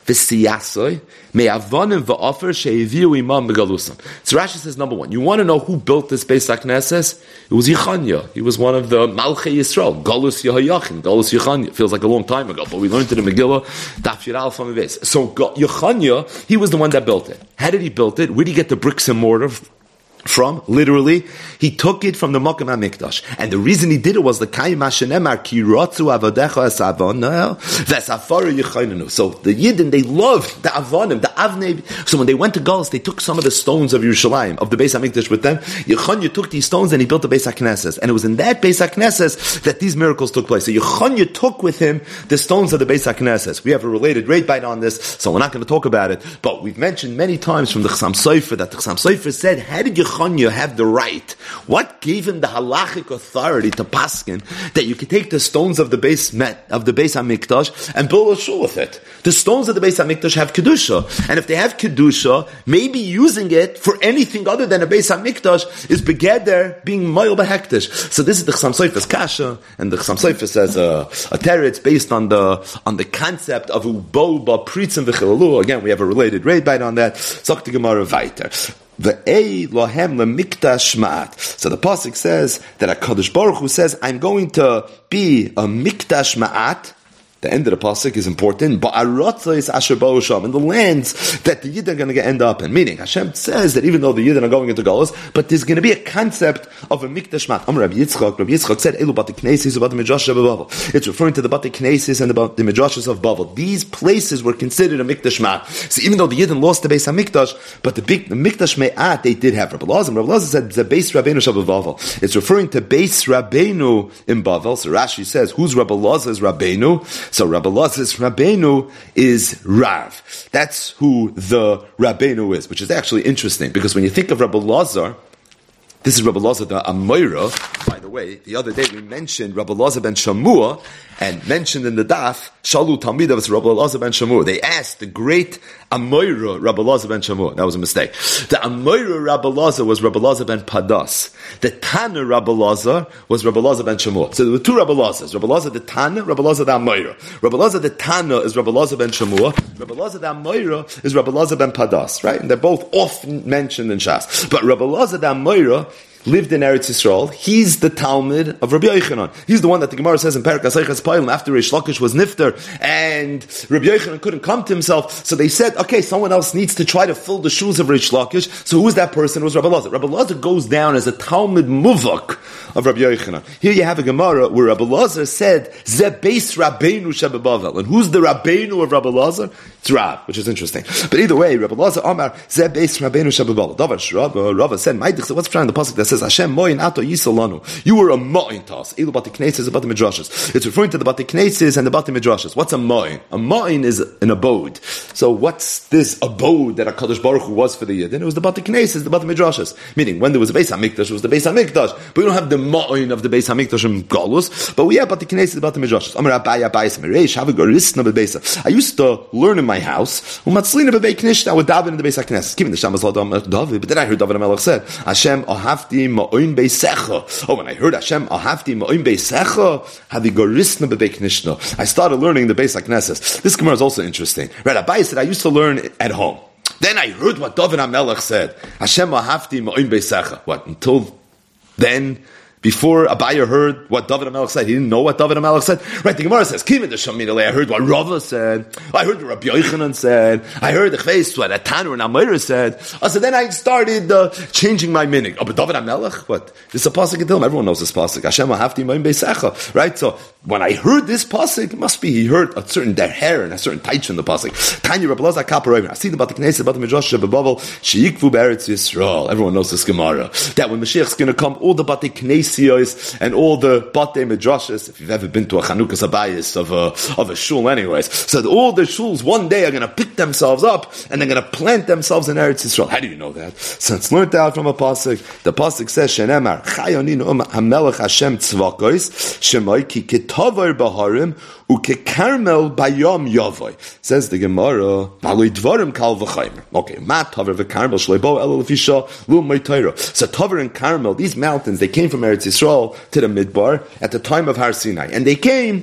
v'siyasoi me'avonim v'ofer she'eviu imam begalusan. So Rashi says, number one, you want to know who built this Beis HaKnesses? It was Yechanya. He was one of the Malchei Yisrael. Galus Yehayachin, Galus Yechanya. Feels like a long time ago, but we learned it in Megillah, Daf Yud Aleph Amud Beis. So Yechanya, he was the one that built it. How did he build it? Where did he get the bricks and mortar from? Literally, he took it from the Makam HaMikdash. And the reason he did it was the Kayim HaShenemar Ki Ratzu Avodecha Es Avonah V'Safaru Yechaynanu. So the Yidden, they loved the Avonim, the Avnei. So when they went to Galus, they took some of the stones of Yerushalayim, of the Beis HaMikdash with them. Yechanya took these stones and he built the Beis HaKnesses. And it was in that Beis HaKnesses that these miracles took place. So Yechanya took with him the stones of the Beis HaKnesses. We have a related rate bite on this, so we're not going to talk about it. But we've mentioned many times from the Chassam Sofer that the Chassam Sofer said, how did Yechanya You have the right? What gave him the halachic authority to paskin that you could take the stones of the base of the Beis HaMikdash and build a shul with it? The stones of the Beis HaMikdash have kedusha, and if they have kedusha, maybe using it for anything other than a Beis HaMikdash is begeder being moil behektish. So this is the Chassam Sofer's kasha, and the Chassam Sofer says uh, a teretz based on the on the concept of ubo ba pritzim v'chilalu. Again, we have a related rate bite on that. Zok the Gemara weiter. The A lohem lemikdash ma'at. So the pasuk says that HaKadosh Baruch Hu says, I'm going to be a mikdash ma'at. The end of the pasuk is important. Ba'arotza is asher ba'u sham, in the lands that the Yidden are going to end up in. Meaning, Hashem says that even though the Yidden are going into Galus, but there's going to be a concept of a mikdash ma'at. Amar Rabbi Yitzchak, Rabbi Yitzchak said, Elu bati knesis about the midrash of Bavel. It's referring to the bati knesis and about the midrashas of Bavel. These places were considered a mikdash ma'at. So even though the Yidden lost the Beis HaMikdash, but the big the mikdash ma'at they did have. Rabbi Lazar, Rabbi Lazar said the Beis Rabbeinu Shav Bavel. It's referring to Beis Rabbeinu in Bavel. So Rashi says, who's Rabbi Lazar's Rabbeinu? So Rabbi Lazar's Rabbeinu is Rav. That's who the Rabbeinu is, which is actually interesting, because when you think of Rabbi Lazar, this is Rabbi Lazar the Amoira. By the way, the other day we mentioned Rabbi Lazar ben Shamua, and mentioned in the daf, Shalu Talmidav was Rabbi Lazar ben Shamua. They asked the great Amoira Rabbi Lazar ben Shamua. That was a mistake. The Amoira Rabbi Lazar was Rabbi Lazar ben Padas. The Tana Rabbi Lazar was Rabbi Lazar ben Shamua. So there were two Rabbi Lazars. Rabbi Lazar the Tana, Rabbi Lazar the Amoira. Rabbi Lazar the Tana is Rabbi Lazar ben Shamua. Rabbi Lazar the Amoira is Rabbi Lazar ben Padas. Right? And they're both often mentioned in Shas. But Rabbi Lazar the Amoira lived in Eretz Yisrael. He's the Talmud of Rabbi Yochanan. He's the one that the Gemara says in Perek Asaychas Payim after Reish Lakish was nifter and Rabbi Yochanan couldn't come to himself. So they said, okay, someone else needs to try to fill the shoes of Reish Lakish. So who's that person? It was Rabbi Lazar. Rabbi Lazar goes down as a Talmud Muvak of Rabbi Yochanan. Here you have a Gemara where Rabbi Lazar said, Ze Beis Rabbeinu Shebebavel. And who's the Rabbeinu of Rabbi Lazar? It's Rav, which is interesting. But either way, Rabbi Lazar Amar, Ze Beis Rabbeinu Shebebavel. Davar Shrava, Rava said, what's trying the pasuk that says, Hashem moin ato yisalanu. You were a moin to us. Elu bati kneses, bati midrashas. It's referring to the bati kneses and the bati midrashas. What's a moin? A moin is an abode. So what's this abode that HaKadosh Baruch Hu was for the Yidden? It was the bati kneses, the bati midrashas. Meaning, when there was a Beis HaMikdash, it was the Beis HaMikdash. But we don't have the moin of the Beis HaMikdash in Galus, but we have bati kneses, bati midrashas. Amar Abai Abai Samireish, have a gorisna bebeisa. I used to learn in my house, umatzlina bebei knishta, I would daven in the Beis HaKnesses. Give me the Shamas Ladam David. But then I heard David HaMelech said, Hashem ahavti ma'oin beisecha. Oh, when I heard Hashem ahavti ma'oin beisecha, havi gorisna bebei knishta. I started learning the Beis HaKnesses. This Gemara is also interesting. Right, Abai said, I used to learn at home. Then I heard what David HaMelech said. Hashem ahavti ma'oin beisecha. What, until then, before Abaya heard what David HaMelech said, he didn't know what David HaMelech said. Right, the Gemara says, Kim in the Shaminale, I heard what Rava said, I heard what Rabbi Yochanan said, I heard the Chveis, what Tanur and Amoira said. Oh, so then I started uh, changing my meaning. Oh, but David HaMelech, what? This is a pasuk in Tehillim. Everyone knows this pasuk. Hashem ahavti ma'im beisecha. Right, so when I heard this pasuk, it must be he heard a certain derher and a certain taich in the pasuk. Tanya Rabbi Lazar Kaparayim. I see the Bati Knesset, Bati Midrash, Shebebavel, Sheikvu Be'eretz Yisrael. Everyone knows this Gemara. That when Mashiach is going to come, all the Bati Knesios and all the Bate Midrashas, if you've ever been to a Chanukah Sabayis of a, of a shul anyways, so that all the shuls one day are going to pick themselves up and they're going to plant themselves in Eretz Yisrael. How do you know that? So it's learned out from a pasuk. The pasuk says, Shenemar, Chayoninu um HaMelech Hashem Tzvakos, Shemai ki ketavar baharim, uke karmel bayom yavoy. Says the Gemara, Maloi dvarim kal v'chaymer. Okay, mat tavar v'karmel shleibo elo lefisha lu meitayra. So Tavar and Carmel, these mountains, they came from Eretz Yisrael to the Midbar at the time of Har Sinai. And they came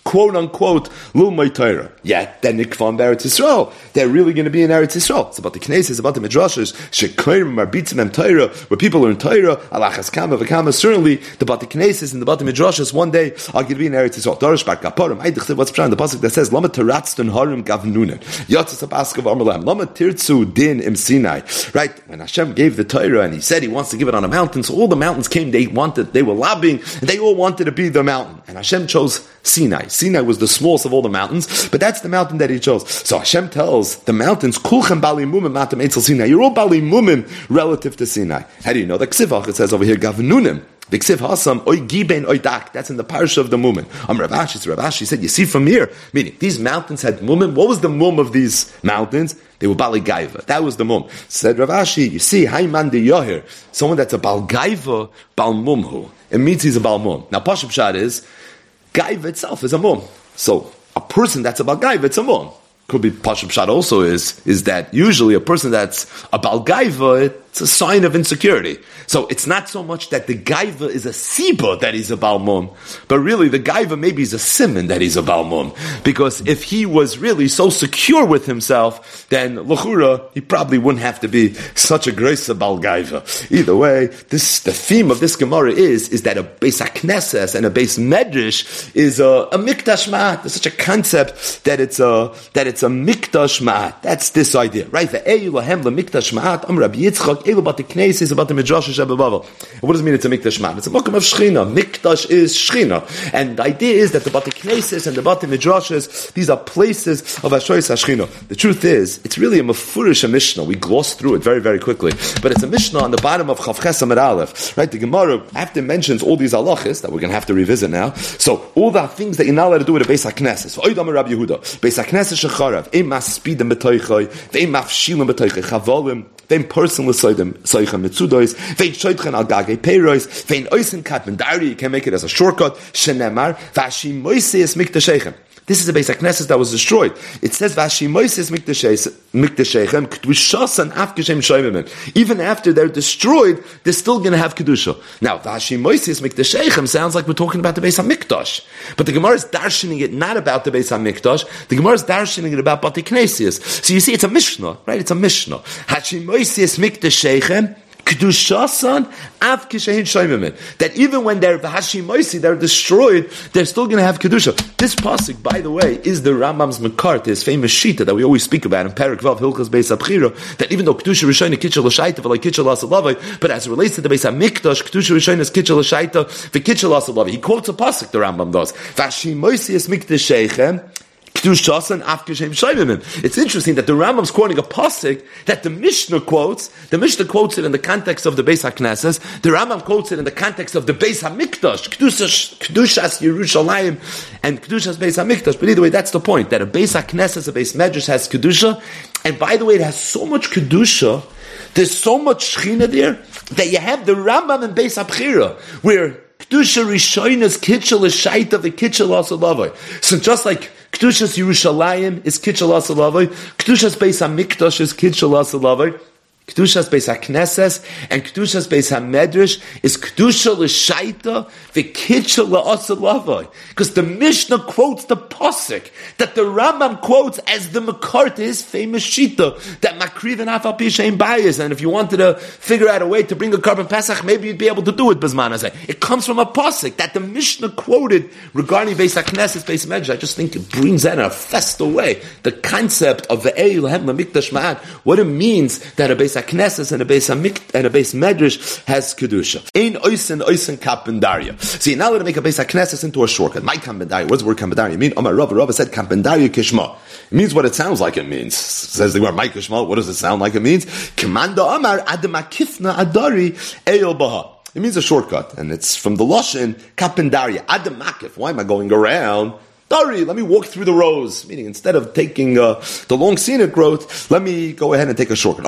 quote unquote Lulmay Torah. Yet then Nikvan Eretz Yisrael, they're really going to be in Eretz Yisrael. It's about the Knesset, it's about the Midrashas, Shekayim Marbitzim Torah, where people learn Torah, Alachas Kama V'Kama. Certainly the Bati Knesset and the Bati Midrashas one day are going to be in Eretz Yisrael. Darish Bar Kaparim. I declare what's the pasuk that says Lama Teratzton Harim Gavnunen Yatzas Abaskav Amalam Lama Tirtzu Din Im Sinai. Right when Hashem gave the Torah and He said He wants to give it on a mountain, so all the mountains came. They wanted, they were lobbying, and they all wanted to be the mountain. And Hashem chose Sinai. Sinai was the smallest of all the mountains, but that's the mountain that He chose. So Hashem tells the mountains, Kulchem Bali Mumim Matam Eitzel Sinai. You're all Bali Mumim relative to Sinai. How do you know? The Ksivach, it says over here, Gavnunim. The Ksiv Hasam, Oy Giben Oy Dak. That's in the parsha of the Mumin. Um, Rav Ashi, Rav Ashi said, you see from here, meaning these mountains had Mumin. What was the Mum of these mountains? They were Bali Gaiva. That was the Mum. Said Rav Ashi, you see, Hayman de Yohir, someone that's a Bal Gaiva, Bal Mumhu. It means he's a Bal Mum. Now, Pashup Shad is, Gaiva itself is a Mum. So, a person that's a Bal Gaiva, it's a Mum. Could be Pashup Shad also is, is that usually a person that's a Bal Gaiva, it's a sign of insecurity. So it's not so much that the Gaiva is a Siba that he's a Baal Mum, but really the Gaiva maybe is a Siman that he's a Baal Mum. Because if he was really so secure with himself, then L'chura, he probably wouldn't have to be such a grace of Baal Gaiva. Either way, this, the theme of this Gemara is, is that a Beis HaKnesses and a Beis Medrash is a, a Mikdash Ma'at. There's such a concept that it's a, that it's a Mikdash Ma'at. That's this idea, right? Ve'eyu lahem leMikdash Ma'at, Am Rabbi Yitzchak, Elu bat the Knesset is about the Midrash Sheba Bavel. What does it mean it's a Mikdash Ma'at? It's a Mokum of Shechina. Mikdash is Shechina. And the idea is that the Bati Knesset and the Bati Midrashas, these are places of Ashoyis HaShechina. The truth is, it's really a Mefurish Mishnah. We gloss through it very, very quickly. But it's a Mishnah on the bottom of Chav Ches Amud Aleph. Right? The Gemara, after mentions all these halachas that we're going to have to revisit now. So, all the things that you're not allowed to do with a Beis HaKnesses. So, Oidam Rabbi Yehuda. Beis HaKnesses Shecharav. Ein Maspidem B'toichai. Ve'ein Mafshilim B'toichai. Chavolim. Vein personal soidem soichem mitzudois, vein shoitchen al gage peiros, vein oisen katmendari, you can make it as a shortcut, shenemar, vashi moises miktashechem. This is a Beis HaKnesses that was destroyed. It says, vashi moises miktashechem, k'dushasan afkeshem shoymemen. Even after they're destroyed, they're still going to have kedusha. Now, vashi moises miktashechem sounds like we're talking about the Beis HaMikdash. But the Gemara is darshaning it not about the Beis HaMikdash, the Gemara is darshaning it about Bati Knesset. So you see, it's a Mishnah, right? It's a Mishnah. Vashi moises miktashechem, Kedushasan av kishehin shoymemen. That even when they're v'hashimoisi, they're destroyed, they're still going to have kedusha. This pasuk, by the way, is the Rambam's Mekart, his famous shita that we always speak about in Perek Vav Hilchos Beis HaBchira. That even though kedusha rishayna kitchel l'shaita v'lay kitchel l'salavay, but as it relates to the Beis HaMikdash, kedusha rishayna is kitchel l'shaita v'kitchel l'salavay. He quotes a pasuk. The Rambam does. V'hashimoisi es mikdasheichem. It's interesting that the Rambam's quoting a pasuk that the Mishnah quotes. The Mishnah quotes it in the context of the Beis HaKnesses. The Rambam quotes it in the context of the Beis HaMikdash, Kedushas, Kedushas Yerushalayim, and Kedushas Beis HaMikdash. But either way, that's the point, that a Beis HaKnesses, a Beis Medrash has Kedusha. And by the way, it has so much Kedusha, there's so much Shechina there, that you have the Rambam in Beis HaBchira, where Kedusha Rishoyna's Kitchel is Shaita v'Kitchel Asalavai. So just like Kedushas Yerushalayim is Kitchel Asalavai, Kedushas Beis HaMikdash is Kitchel Asalavai, Kedushas Beis HaKnesses and Kedushas Beis HaMedrash is Kedusha l'shaita v'kitcha l'asalavai. Because the Mishnah quotes the pasuk that the Rambam quotes as the Mekar to his famous shita that makriv and afal pi shein bayis. And if you wanted to figure out a way to bring a carbon pesach, maybe you'd be able to do it b'zman hazeh. It comes from a pasuk that the Mishnah quoted regarding Beis HaKnesses, Beis HaMedrash. I just think it brings that in a festal way the concept of ve'ei lahem lamikdash ma'at, what it means that a Beis HaKnesses and a Beis HaMikdash and a Beis Medrash has kedusha. Ein oisen oisen kapendaria. See, now let's make a Beis HaKnesses into a shortcut. My kapendaria. What does the word kapendaria mean? Amar Rava. Rava said kapendaria kishma. It means what it sounds like it means. Says the word my kishma. What does it sound like it means? Kamanda Amar Adam Akifna Adari Eil Baha. It means a shortcut, and it's from the Lashon kapendaria. Adam Akif. Why am I going around? Dari, let me walk through the rows. Meaning, instead of taking uh, the long scenic road, let me go ahead and take a shortcut.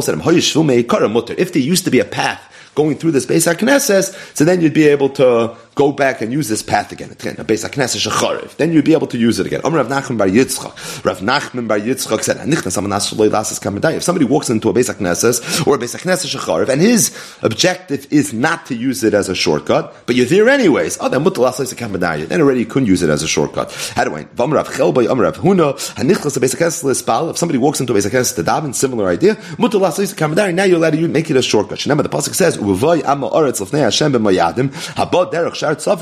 If there used to be a path going through this Beis HaKnesses, so then you'd be able to go back and use this path again. Then you'd be able to use it again. Rav Nachman bar Yitzchak. Rav Nachman bar Yitzchak said, if somebody walks into a Beis HaKnesses or a Beis HaKnesses Shecharev, and his objective is not to use it as a shortcut, but you're there anyways, oh, then then already you couldn't use it as a shortcut. How do I? If somebody walks into a Beis HaKnesses to daven, similar idea, now you're allowed to make it a shortcut. Remember, the pasuk says, right? The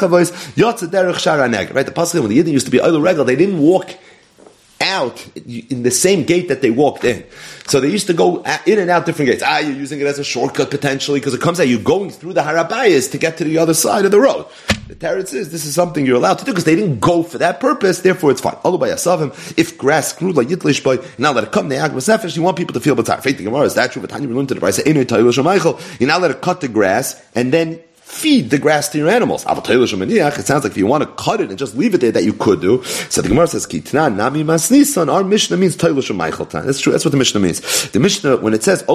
pasuk when the Yidden used to be Oil Regal, they didn't walk out in the same gate that they walked in. So they used to go in and out different gates. Ah, you're using it as a shortcut potentially because it comes out, you're going through the Harabayas to get to the other side of the road. The Teretz says this is something you're allowed to do because they didn't go for that purpose, therefore it's fine. If grass grew like Yitlish boy, now let it come, you want people to feel better. Faith the Gemara is that true, but Tanya learned to the price. You're now let it cut the grass and then feed the grass to your animals. It sounds like if you want to cut it and just leave it there, that you could do. So the Gemara says, our Mishnah means that's true, that's what the Mishnah means. The Mishnah, when it says,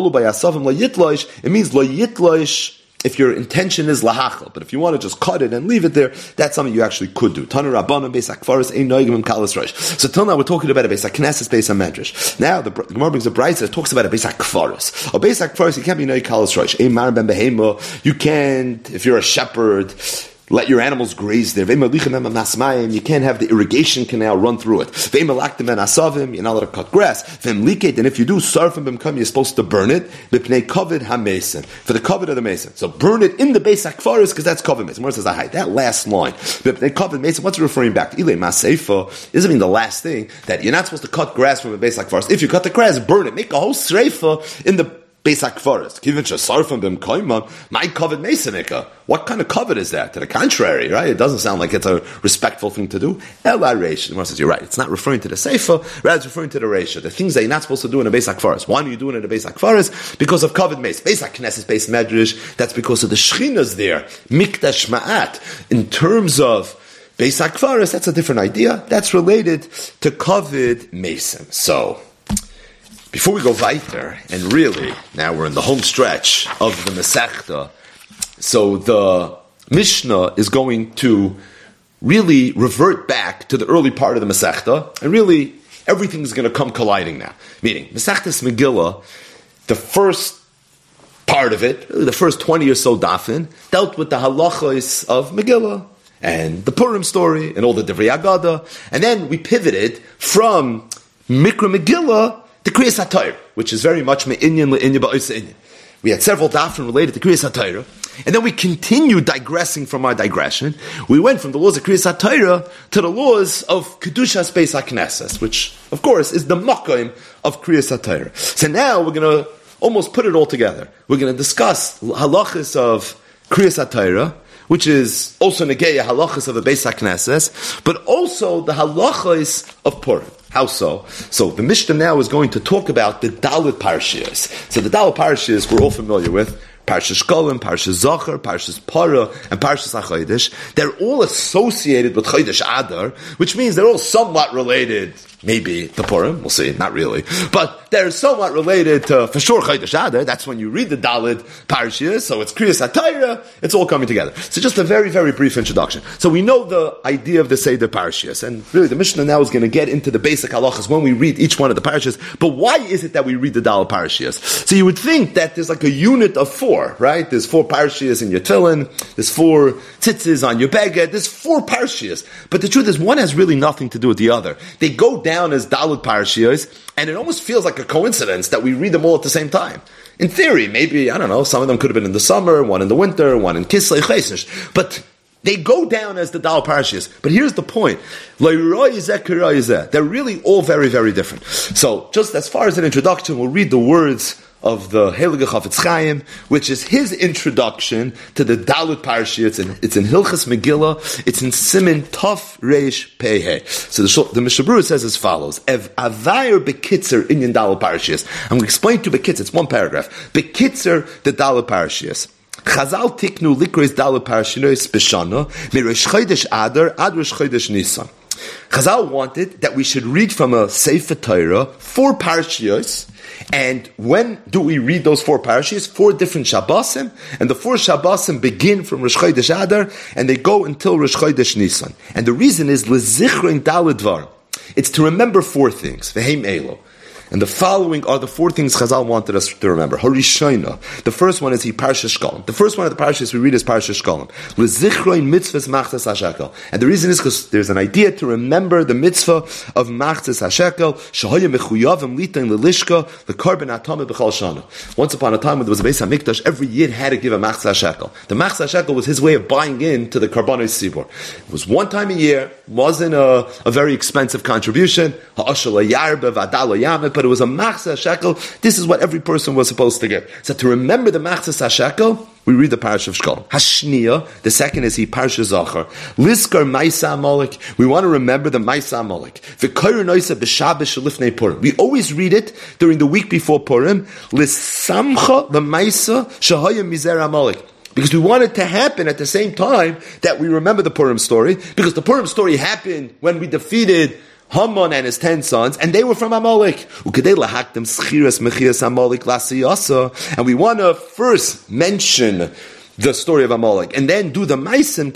it means lo yitloish if your intention is lahachal. But if you want to just cut it and leave it there, that's something you actually could do. Tanu Rabbanan Beis HaKfaros ein noigim im kalas rosh. So till now we're talking about a Beis HaKnesses, Beis HaMedrash. Now the Gemara brings a brayso that talks about a Beis HaKfaros. A Beis HaKfaros, you can't be noig kalas rosh. Ein mar ben behema. You can't, if you're a shepherd, let your animals graze there. You can't have the irrigation canal run through it. You're not allowed to cut grass. And if you do, you're supposed to burn it for the covet of the mason. So burn it in the Beis HaKfaros because that's covet mason. Where it says, that last line, covet mason, what's it referring back to? Doesn't mean the last thing, that you're not supposed to cut grass from a Beis HaKfaros. If you cut the grass, burn it. Make a whole sreifa in the Beis HaKfaros. My covet mason. What kind of covet is that? To the contrary, right? It doesn't sound like it's a respectful thing to do. El Reish. The Gemara says, you're right. It's not referring to the Seifa, rather it's referring to the Reisha. The things that you're not supposed to do in a Beis HaKfaros. Why are you doing it in a Beis HaKfaros? Because of covet mace. Beis HaKnesses, Beis Medrash. That's because of the Shechina's there. Mikdash Ma'at. In terms of Beis HaKfaros, that's a different idea. That's related to covet mason. So, before we go weiter, and really, now we're in the home stretch of the Masechta, so the Mishnah is going to really revert back to the early part of the Masechta, and really, everything's going to come colliding now. Meaning, Masechtas Megillah, the first part of it, really the first twenty or so dafin, dealt with the halachos of Megillah, and the Purim story, and all the Divrei Agada, and then we pivoted from Mikra Megillah to Kriyas HaTorah, which is very much me'inyan le'inyan ba'osa inyan. We had several dafim related to Kriyas HaTorah, and then we continued digressing from our digression. We went from the laws of Kriyas HaTorah to the laws of Kedushas Beis HaKnesses, which, of course, is the makom of Kriyas HaTorah. So now we're going to almost put it all together. We're going to discuss halachas of Kriyas HaTorah, which is also negeya halachas of the Beis HaKnesses, but also the halachas of Purim. How so? So the Mishnah now is going to talk about the Dalit Parshiyos. So the Dalit Parshiyos we're all familiar with. Parshas Shkolim, Parshas Zachar, Parshas Para, and Parshas HaChodesh. They're all associated with Chodesh Adar, which means they're all somewhat related, maybe to Purim, we'll see, not really, but they're somewhat related to, for sure, Chodesh Adar. That's when you read the Dalit Parshiyos, so it's Kriyas HaTorah, it's all coming together. So just a very, very brief introduction. So we know the idea of the Seder Parshiyos, and really the Mishnah now is going to get into the basic halachas when we read each one of the Parshiyos, but why is it that we read the Dalit Parshiyos? So you would think that there's like a unit of four, right? There's four parshiyas in your tefillin, there's four tzitzis on your beged, there's four parshiyas. But the truth is, one has really nothing to do with the other. They go down as Dalit parshiyas, and it almost feels like a coincidence that we read them all at the same time. In theory, maybe, I don't know, some of them could have been in the summer, one in the winter, one in Kislei Chesnish, but they go down as the Dalit parshiyas. But here's the point. They're really all very, very different. So, just as far as an introduction, we'll read the words of the Heilige Chafetz Chaim, which is his introduction to the Dalit Parashiyah. It's in, it's in Hilchas Megillah. It's in Siman Tov Reish Pei He. So the, the Mishnah Berurah says as follows: Ev Avayir Bekitzer Inyan Dalit Parashiyas. I'm going to explain to Bekitzer. It's one paragraph. Bekitzer the Dalit Parashiyas. Chazal tiknu likros Dalit Parashiyos b'shana mirosh Chodesh Adar ad Rosh Chodesh Nisan. Chazal wanted that we should read from a Sefer Torah four parashiyos, and when do we read those four parashiyos? Four different Shabbosim, and the four Shabbosim begin from Rosh Chodesh Adar, and they go until Rosh Chodesh Nisan. And the reason is Lezichron Daled Dvar. It's to remember four things. V'heim Elo. And the following are the four things Chazal wanted us to remember. Harishayna. The first one is he Parsha Shkolim. The first one of the parashas we read is Parsha Shkolim. Lezichroin mitzvahs machzas hashekel. And the reason is because there's an idea to remember the mitzvah of machzas hashekel. Shahaya mechuyavim litain lelishka the korban atama b'chal shana. Once upon a time when there was a Beis Hamikdash, every yid had to give a machzas hashekel. The machzas hashekel was his way of buying into the karbanos tzibur. It was one time a year. Wasn't a, a very expensive contribution. Ha'ashal yarbe v'adal yamet. But it was a machzas shekel. This is what every person was supposed to get. So to remember the machzas shekel, we read the parasha of Shkolim. Hashniya, the second is he parsha Zachar. Liskar Maisa Amalek. We want to remember the Maisa Amalek. V'koyer noisa b'shabbos shelifnei Purim. We always read it during the week before Purim. Lisamcha the Maisa shahaya mizer Amalek. Because we want it to happen at the same time that we remember the Purim story. Because the Purim story happened when we defeated Haman and his ten sons, and they were from Amalek. And we want to first mention the story of Amalek, and then do the Maisim,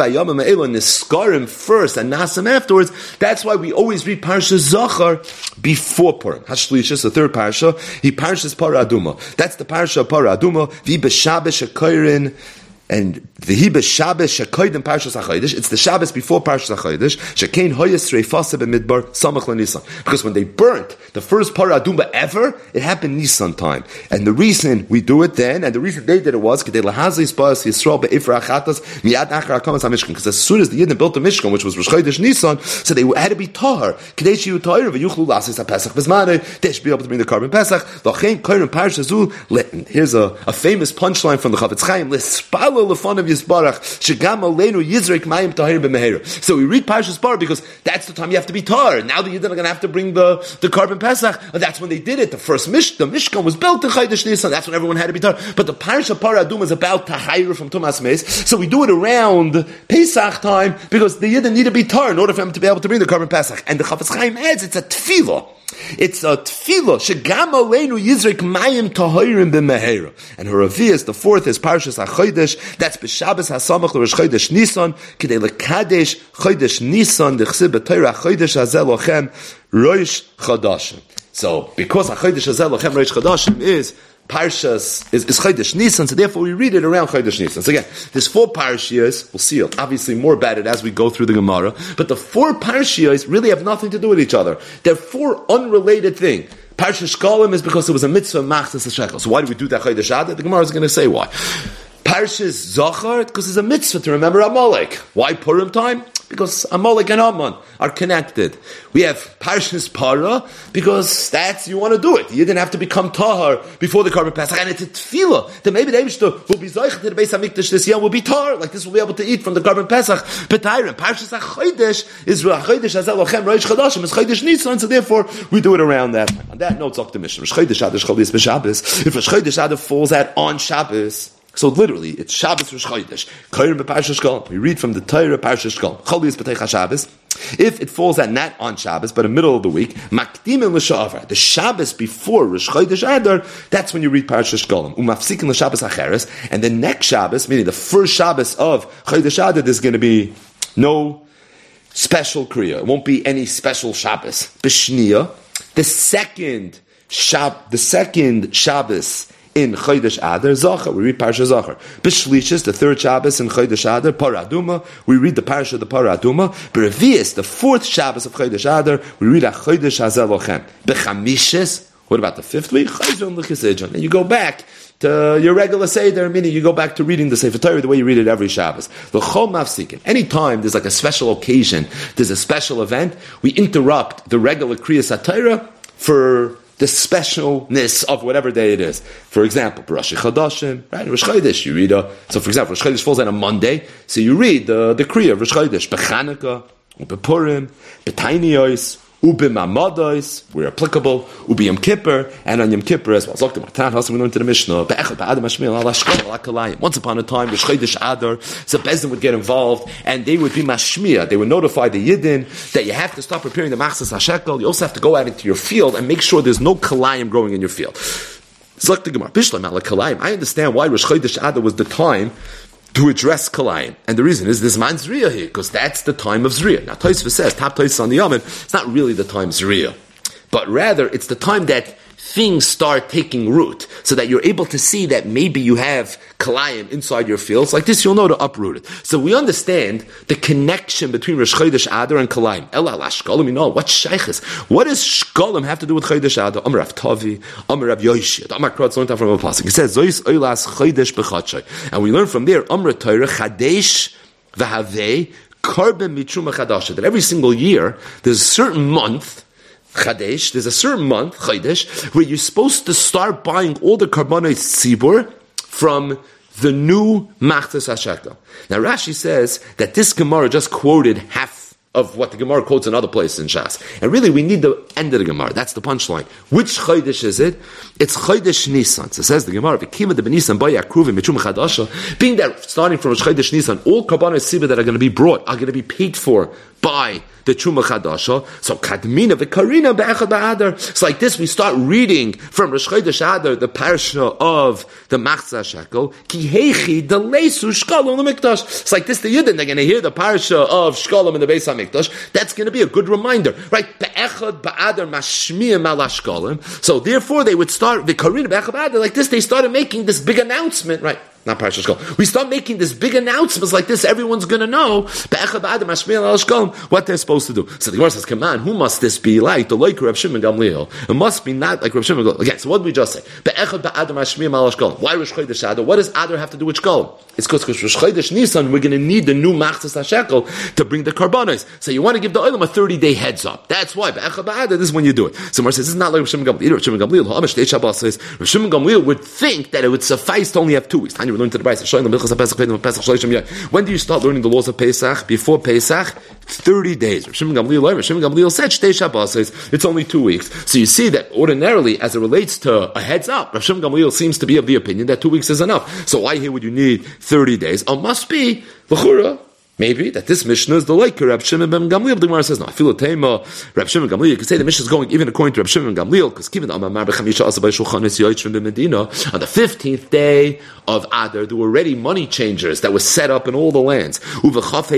Niskarim first, and Nasim afterwards. That's why we always read Parsha Zachar before Purim. Hashlishis, the third Parsha, he Parshas Parah Aduma. That's the Parsha of Parah Aduma. Vi b'Shabbos Shekoirin. And the Hiba Shabbos Shekoidim Parshas HaChodesh, it's the Shabbos before Parshas HaChodesh, Shekein Hoyas Reifasa B'Midbar Samach LeNisan. Because when they burnt the first Parah Aduma ever, it happened Nisan time. And the reason we do it then, and the reason they did it was, Kedei Lahazli Spas Yisrael Be'ifra Achatas Miyad Achar HaKamas HaMishkan. Because as soon as the Yidden built the Mishkan, which was Rosh Chodesh Nisan, so they had to be Tahar. Kedei Shiyu Tahar V'Yuchlu Lasis HaPesach B'Zmanei. They should be able to bring the carbon Pesach. L'chein Koirim Parshas Zu. Here's a, a famous punchline from the Chavetz Chaim. L'spalo l'fon of Yisbarach shegam aleinu yizrek mayim tahir b'meheira. So we read Parshas Bar because that's the time you have to be tar. Now the Yidden are going to have to bring the the carbon Pesach, and that's when they did it. The first mish, the Mishkan was built in Chodesh Nisan. That's when everyone had to be tar. But the Parsha Parah Aduma is about tahir from Tumas Meis, so we do it around Pesach time because the Yidden need to be tar in order for them to be able to bring the carbon Pesach. And the Chavetz Chaim adds it's a tefillah. It's a tefillah. Shegam aleinu yizrek mayim tahirim b'meheira. And her Revi'ah, the fourth is Parshas HaChodesh. That's b'Shabbos HaSamach l'Rosh Chodesh Nisan. K'dei l'kadesh Chodesh Nisan d'chsib b'Torah Chodesh hazeh lochem Rosh Chodashim. So because HaChodesh hazeh lochem Rosh Chodashim is Parshas is, is Chodesh Nisan, so therefore we read it around Chodesh Nisan. So again, there's four parashiyos. We'll see obviously more about it as we go through the Gemara. But the four parashiyos really have nothing to do with each other. They're four unrelated things. Parsha Shkolim is because it was a mitzvah machzas hashekel. So why do we do that Chodesh Adar? The Gemara is going to say why. Parshas Zachar, because it's a mitzvah to remember Amalek. Why Purim time? Because Amalek and Haman are connected. We have Parshas Parah because that's, you want to do it. You didn't have to become Tahar before the Karban Pesach. And it's a tefillah that maybe the Eibishter will be Zoich to the Beis HaMikdash this year, will be Tahar. Like this, will be able to eat from the Karban Pesach. But Parshas HaChodesh is Chodesh Hazeh Lochem Rosh Chodashim. It's Chodesh Nisan, so therefore we do it around that. On that note, Zok the Mishnah. Rosh Chodesh Adar Shcholis b'Shabbos. If Rosh Chodesh Adar falls out on Shabbos, so literally, it's Shabbos Rosh Chodesh. Koyrim b'Parshas Shkolim. We read from the Torah Parshas Shkolim. Cholis b'Teicha Shabbos. If it falls at not on Shabbos, but in the middle of the week, Makdimin l'Sha'avar. The Shabbos before Rosh Chodesh Adar, that's when you read Parshas Shkolim. Umafsikin l'Shabbos Acheres. And the next Shabbos, meaning the first Shabbos of Chodesh Adar, there's going to be no special Kriya. It won't be any special Shabbos. B'Shniya. The second Shab, the second Shabbos in Chodesh Adar, Zachar, we read Parsha Zachar. B'Shlishis, the third Shabbos in Chodesh Adar, Parah Aduma, we read the Parsha of the Parah Aduma. B'Revi'ah, the fourth Shabbos of Chodesh Adar, we read HaChodesh Hazeh Lochem. B'Chamishis, what about the fifth week? Chayzon L'Chisejon. And you go back to your regular Seder, meaning you go back to reading the Sefer Torah the way you read it every Shabbos. L'chol mafsikin. Anytime there's like a special occasion, there's a special event, we interrupt the regular Kriyas HaTorah for the specialness of whatever day it is. For example, Rosh Chodashim, right? Rosh Chodesh, you read a, so for example, Rosh Chodesh falls on a Monday, so you read the, the Kriya of Rosh Chodesh, B'Chanukah, B'Purim, B'Tainiyos, Ubim Amados, where applicable, Ubi Yom Kippur, and on Yom Kippur as well. So, we learned to the Mishnah, once upon a time, the Chodesh Adar, so Bezdin would get involved, and they would be mashmiya. They would notify the Yidden that you have to start preparing the Machzas HaShekel. You also have to go out into your field and make sure there's no kalayim growing in your field. I understand why Rosh Chodesh Adar was the time to address kalayim, and the reason is this man Zriya here, because that's the time of Zriya. Now Tosfos says, Tap Tosfos on the Yamin, it's not really the time Zriya, but rather it's the time that things start taking root, so that you're able to see that maybe you have kalayim inside your fields. Like this, you'll know to uproot it. So we understand the connection between Rosh Chodesh Adar and kalayim. Ela la shkolim, you know, what shaykhis? What does shkolim have to do with Chodesh Adar? Amar Rav Tavi, Amar Rav Yoshia. Amar Kratz learned from a pasuk. It says, Zois oilas Chodesh b'chadshay. And we learn from there, Amar Torah, Chadesh v'havei, karbon mitruma chadasha. That every single year, there's a certain month, Chadesh, there's a certain month, Chodesh, where you're supposed to start buying all the Karbanot Tzibur from the new Machzas HaShekel. Now Rashi says that this Gemara just quoted half of what the Gemara quotes in other places in Shas. And really we need the end of the Gemara. That's the punchline. Which Chodesh is it? It's Chodesh Nisan. So says the Gemara, V'kima de B'Nisan Baya Kruvim Mitzum Chadasha, being that starting from Chodesh Nisan, all Karbanot Tzibur that are going to be brought are going to be paid for by the Truma Chadasha. So Kadmina v'Karina be'echad ba'adar. It's like this. We start reading from Rosh Chodesh Adar the parsha of the Machzas HaShekel. Ki heichi deleisu shkolem l'mikdash. It's like this. The Yidden, they're going to hear the parsha of shkolem in the Beis Hamikdash. That's going to be a good reminder, right? Be'echad ba'adar mashmiyim ala shkolem. So therefore, they would start v'Karina be'echad ba'adar. Like this, they started making this big announcement, right? Not Parashat Shkolem. We start making this big announcements like this. Everyone's going to know what they're supposed to do. So the Gemara says, "Come on, who must this be like? The like Reb Shimon Gamliel. It must be not like Reb Shimon Gamliel." Again, so what did we just say? Why Rosh Chodesh Adar? What does Adar have to do with Shkolem? It's because Rosh Chodesh Nisan, we're going to need the new Machzas HaShekel to bring the Karbanos. So you want to give the Olam a thirty-day heads up. That's why. This is when you do it. So Gemara says, "This is not like Reb Shimon Gamliel." Reb Shimon Gamliel, Reb Shimon Gamliel would think that it would suffice to only have two weeks. We learn to the Brayso. When do you start learning the laws of Pesach? Before Pesach, thirty days. Rav Shimon Gamliel, Rav Shimon Gamliel said, Shtei Shabbos, it's only two weeks. So you see that ordinarily, as it relates to a heads up, Rav Shimon Gamliel seems to be of the opinion that two weeks is enough. So why here would you need thirty days? Oh, must be l'chura. Maybe that this Mishnah is the like Reb Shimon ben Gamliel. The Gemara says no. I feel a tema. Reb Shimon ben Gamliel. You could say the Mishnah is going even according to Reb Shimon ben Gamliel because given on the fifteenth day of Adar, there were already money changers that were set up in all the lands. And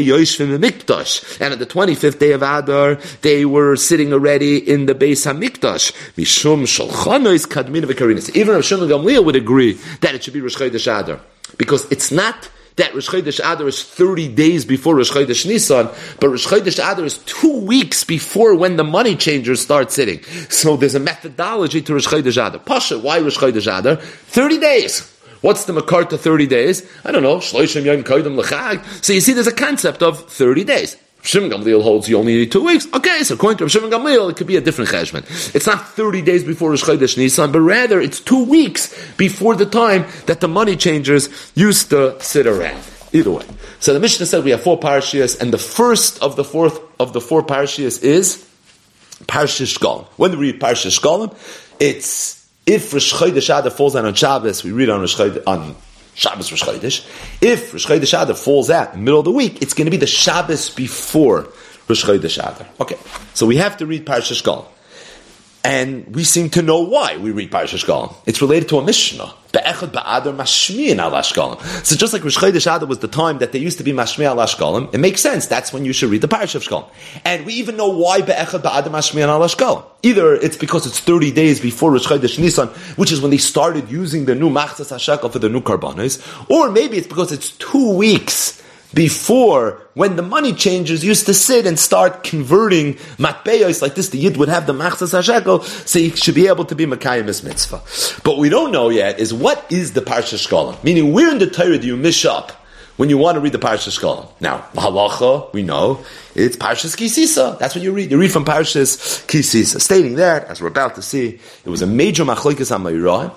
on the twenty-fifth day of Adar, they were sitting already in the Beis Hamikdash. Mishum shalchanois kadmina v'karinis. Even Reb Shimon ben Gamliel would agree that it should be Rosh Chodesh Adar because it's not that Rosh Chodesh Adar is thirty days before Rosh Chodesh Nisan, but Rosh Chodesh Adar is two weeks before when the money changers start sitting. So there's a methodology to Rosh Chodesh Adar. Pasha, why Rosh Chodesh Adar? thirty days. What's the makar to thirty days? I don't know. Shloshim Yom Kodim L'Chag. So you see there's a concept of thirty days. Shimon Gamliel holds you only need two weeks. Okay, so according to Shimon Gamliel, it could be a different cheshbon. It's not thirty days before Rosh Chodesh Nisan, but rather it's two weeks before the time that the money changers used to sit around. Either way. So the Mishnah said we have four parashiyos, and the first of the fourth of the four parashiyos is Parashat Shkolem. When do we read Parashat Shkolem? It's if Rosh Chodesh Adar falls out on Shabbos, we read on Rosh Chodesh, on Shabbos Rosh Chodesh. If Rosh Chodesh Adar falls out in the middle of the week, it's going to be the Shabbos before Rosh Chodesh Adar. Okay, so we have to read Parashat Shkolem. And we seem to know why we read Parashat Shkolem. It's related to a Mishnah. Be'echad ba'adar mashmi'in ala Shkolem. So just like Rosh Chodesh Adar was the time that they used to be mashmi' ala Shkolem, it makes sense. That's when you should read the Parashat Shkolem. And we even know why be'echad ba'adar mashmi'in ala Shkolem. Either it's because it's thirty days before Rosh Chodesh Nisan, which is when they started using the new Machzas HaShekel for the new Karbanos, or maybe it's because it's two weeks before when the money changers used to sit and start converting matbeyos like this. The Yid would have the Machzas HaShekel, so he should be able to be Mekayim his mitzvah. But we don't know yet is what is the Parashat Shkolem? Meaning, where in the Torah do you mish up when you want to read the Parashat Shkolem? Now, halacha, we know, it's Parashas Ki Sisa. That's what you read. You read from Parashas Ki Sisa. Stating that, as we're about to see, it was a major machlokes on Meirah. It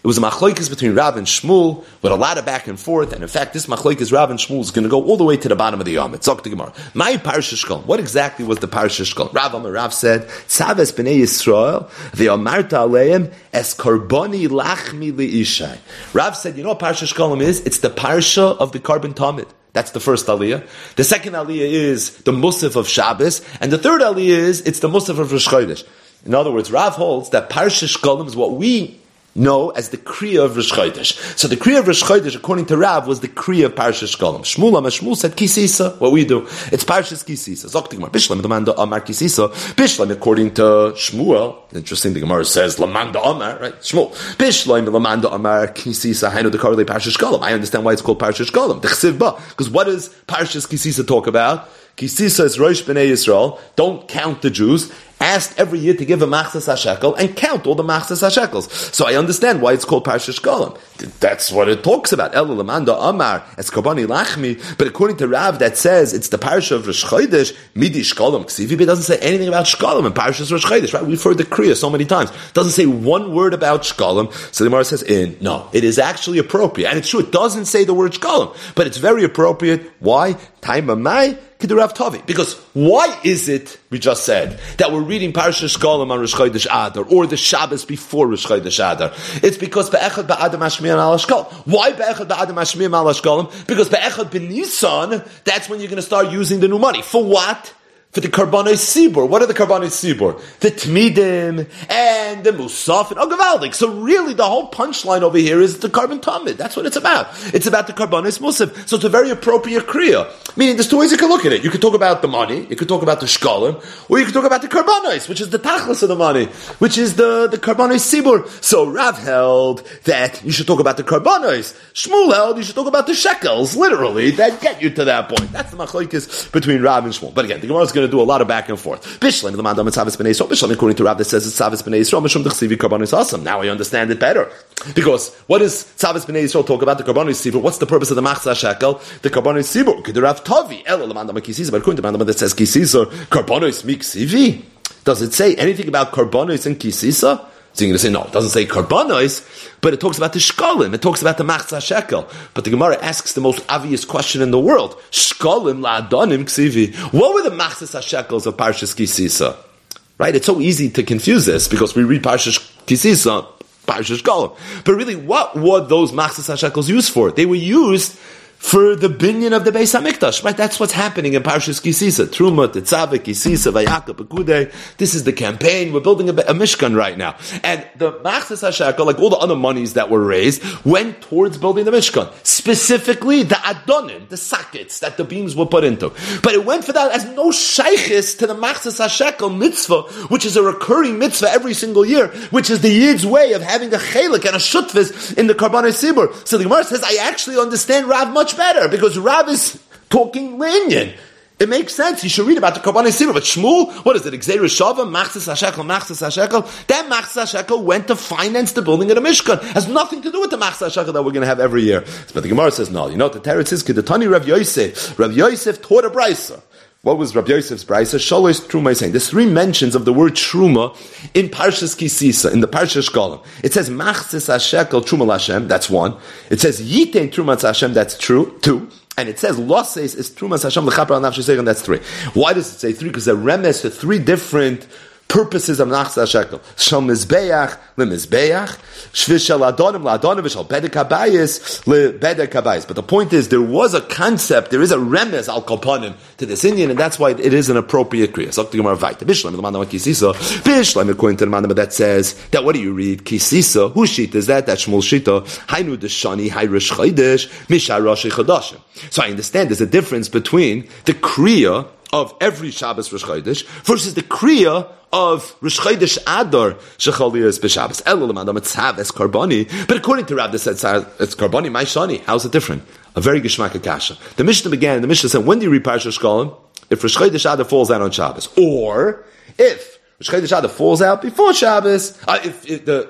It was a machlokes between Rav and Shmuel with a lot of back and forth, and in fact, this machlokes Rav and Shmuel is going to go all the way to the bottom of the Yom. Zok the Gemara. My Parsha Shkolm. What exactly was the Parsha Shkolm? Rav Amar Rav said, Tzaves b'nei Yisrael ve'amarta aleim es karboni lachmi li'ishai. Rav said, you know what Parsha Shkolm is? It's the Parsha of the Karban Tamid. That's the first aliyah. The second aliyah is the Musaf of Shabbos, and the third aliyah is it's the Musaf of Rosh Chodesh. In other words, Rav holds that Parsha Shkolm is what we know as the Kriya of Rosh Chodesh. So the Kriya of Rosh Chodesh, according to Rav, was the Kriya of Parsha Shkolm. Shmuel Amar Shmuel said Kisisa. What we do, it's Parshas Kisisa. Zok the Gemara. Bishlam Lamanda Amar Kisisa. Bishlam, according to Shmuel. Interesting, the Gemara says Lamanda Amar, right? Shmuel. Bishlam Lamanda Amar Kisisa. I know the correlate Parsha Shkolm. I understand why it's called Parsha Shkolm. The Chsiv Ba. Because what does Parshas Kisisa talk about? Kisisa is Rosh B'nei Yisrael. Don't count the Jews. Asked every year to give a machzas hashekel and count all the machzas hashekels. So I understand why it's called Parsha Shkolm. That's what it talks about. El Lamanda Amar es Karbani Lachmi. But according to Rav, that says it's the Parsha of Rosh Chodesh Midi Shkolm Ksivi. But it doesn't say anything about Shkolm in Parshas Rosh Chodesh. Right? We've heard the Kriya so many times. It doesn't say one word about Shkolm. So the Gemara says, in no, it is actually appropriate, and it's true. It doesn't say the word Shkolm, but it's very appropriate. Why? Time of Mai. Because why is it, we just said, that we're reading Parsha Shkolm on Rosh Chodesh Adar, or the Shabbos before Rosh Chodesh Adar? It's because Be'echad Ba'adam Hashmiyam Al Shkolm. Why Be'echad Ba'adam Hashmiyam Al Shkolm? Because Be'echad B'Nisan, that's when you're going to start using the new money. For what? For the Karbanos Sibur. What are the Karbanos Sibur? The Tmidim and the Musaf and Agavaldik. So really the whole punchline over here is the Karban Tamid. That's what it's about. It's about the Karbanos Musaf. So it's a very appropriate Kriya. Meaning there's two ways you can look at it. You could talk about the money, you could talk about the Shkolim, or you could talk about the Karbanos, which is the Tachlis of the money, which is the, the Karbanos Sibur. So Rav held that you should talk about the Karbanos. Shmuel held you should talk about the Shekels, literally, that get you to that point. That's the machlokes between Rav and Shmuel. But again, the Gemara is going to do a lot of back and forth. Bishlam, the Mandam Tzavis B'nei Yisrael. Bishlam, according to Rav, that says it's Tzavis B'nei Yisrael. Mishum D'chsivi Karbanos Asam. Now I understand it better. Because what does Tzavis B'nei Yisrael talk about? The Karbanos Sibur. What's the purpose of the Machzah Shekel? The Karbanos Sibur. Could the Rav Tavi? El Lamandam Kisisa. But according to Mandam that says Kisisa, Karbanos Miksivi. Does it say anything about Karbanos and Kisisa? So you're going to say, no, it doesn't say Karbanos, but it talks about the Shkolim, it talks about the Machzah Shekel. But the Gemara asks the most obvious question in the world. Shkolim la'adonim ksivi. What were the Machzah Shekels of Parshas Kisisa? Right? It's so easy to confuse this, because we read Parshas Kisisa, Parshas Shkolim. But really, what were those Machzah Shekels used for? They were used for the binyan of the Beis HaMikdash, right? That's what's happening in Parshas Kisisa. Truma, Tetzaveh, Kisisa, Vayaka, Pekudei. This is the campaign. We're building a, a Mishkan right now. And the Machzas HaShekel, like all the other monies that were raised, went towards building the Mishkan. Specifically, the Adonim, the sockets that the beams were put into. But it went for that as no shaykhis to the Machzas HaShekel mitzvah, which is a recurring mitzvah every single year, which is the Yid's way of having a chelik and a shutvis in the Karbanos Sibur. So the Gemara says, I actually understand Rav much better, because Rav is talking Linyan. It makes sense. You should read about the Karbanos Sibur. But Shmuel, what is it? Exeris Shava, Machzas HaShekel, Machzas HaShekel. That Machzas HaShekel went to finance the building of the Mishkan. Has nothing to do with the Machzas HaShekel that we're going to have every year. But the Gemara says, no. You know what the Teretz is? Kedetani Rav Yosef. Rav Yosef taught a Brisa. What was Rav Yosef's Brisa? Shalosh Truma is saying. There's three mentions of the word Truma in Parshas Kisisa, in the Parshas Shkolim. It says Machzas HaShekel Truma L'Hashem. That's one. It says Yitein Truma L'Hashem. That's true. Two. And it says Losses is Trumas Hashem L'Chaper Al Nafshi Seichel. That's three. Why does it say three? Because the remes to three different purposes of Machzah Shekel. Shal Mizbeach leMizbeach, Shvish Shel Adonim LaAdonim, V'Shal Bedek Habayis leBedek Habayis. But the point is, there was a concept, there is a remes al Kopanim to this Indian, and that's why it is an appropriate kriya. So the Gemara Vayta Bishlam the Mandam Kisisa Bishlam according to the Mandam that says that what do you read Kisisa? Whose sheet is that? That's Shmuel Shita. Hainu Deshani Hayrish Chaydesh Mishar Rashi Chadashim. So I understand there's a difference between the kriya of every Shabbos Rosh Chodesh versus the kriya of Rosh Chodesh Adar Shechaliyas b'Shabbos. Elo l'madam etzav es karbani. But according to Rav, this says it's karbani. My shani. How's it different? A very geshmak kasha. The Mishnah began. The Mishnah said, when do you read Parshas Shkolim? If Rosh Chodesh Adar falls out on Shabbos, or if Rosh Chodesh Adar falls out before Shabbos, uh, if, if the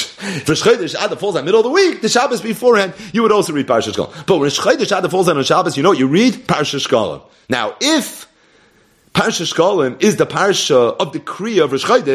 if Rosh Chodesh Adar falls out middle of the week, the Shabbos beforehand, you would also read Parshas Shkolim. But when Rosh Chodesh Adar falls out on Shabbos, you know what you read? Parshas Shkolim. Now, if Parsha Shkolim is the parsha of the Kriya of Rosh Chodesh,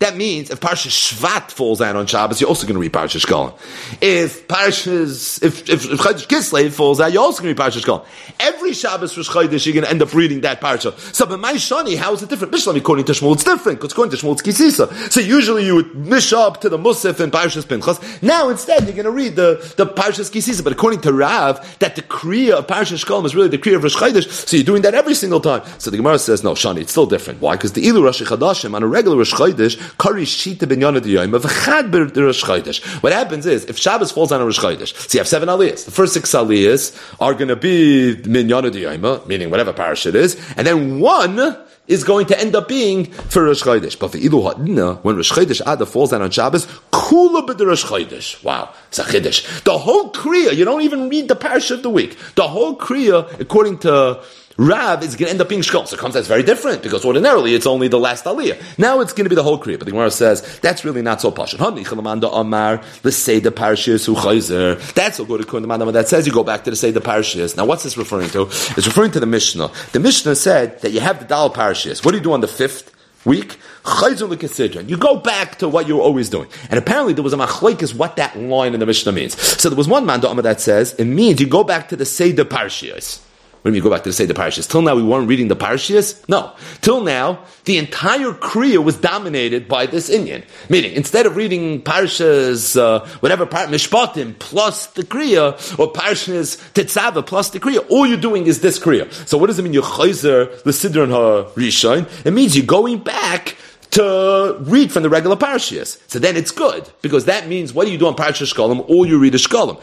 That means if Parshas Shvat falls out on Shabbos, you're also going to read Parshas Shkolim. If Parshas, if, if, if Chodesh Kislev falls out, you're also going to read Parshas Shkolim. Every Shabbos Rosh Chodesh, you're going to end up reading that Parsha. So, but my Shani, how is it different? Bishlam, according to Shmuel, it's different, because according to Shmuel, it's Kisisa. So usually you would mish up to the Musaf and Parshas Pinchas. Now instead, you're going to read the, the Parshas Kisisa. But according to Rav, that the Kriya of Parshas Shkolim is really the Kriya of Rosh Chodesh. So you're doing that every single time. So the Gemara says, no, Shani, it's still different. Why? Because the Ilu Rosh Chadashim, on a regular Rosh Chodesh, Kari Shita Ben Yana D'Yayim, V'chad B'R Rosh Chodesh. What happens is, if Shabbos falls on a Rosh Chodesh, so you have seven aliyahs. The first six aliyahs are going to be Min Yana D'Yayim, meaning whatever parish it is, and then one is going to end up being for Rosh Chodesh. But for Ilu Ha'dina, when Rosh Chodesh Adar falls down on Shabbos, Kula B'D Rosh Chodesh. Wow, it's a Chiddush. The whole Kriya, you don't even read the parish of the week. The whole Kriya, according to Rav, is going to end up being Shkol. So it comes out very different, because ordinarily it's only the last Aliyah. Now it's going to be the whole Kriya. But the Gemara says, that's really not so pashut. Let's say the parashiyas hu chayzer. That's so good according to Mandama that says you go back to the say the parashiyas. Now what's this referring to? It's referring to the Mishnah. The Mishnah said that you have the Dal parashiyas. What do you do on the fifth week? You go back to what you were always doing. And apparently there was a machlokes what that line in the Mishnah means. So there was one Mandama that says, it means you go back to the say the parashiyas. When you go back to the say the parashas, till now we weren't reading the parashas? No. Till now, the entire Kriya was dominated by this Inyan. Meaning, instead of reading parashas, uh, whatever, par- Mishpatim plus the Kriya, or parashas Tetzava plus the Kriya, all you're doing is this Kriya. So what does it mean, you're chayzer l'sidron ha-rishon? It means you're going back to read from the regular parashas. So then it's good, because that means what do you do on Parashas Shkolim? All you read is Shkolim.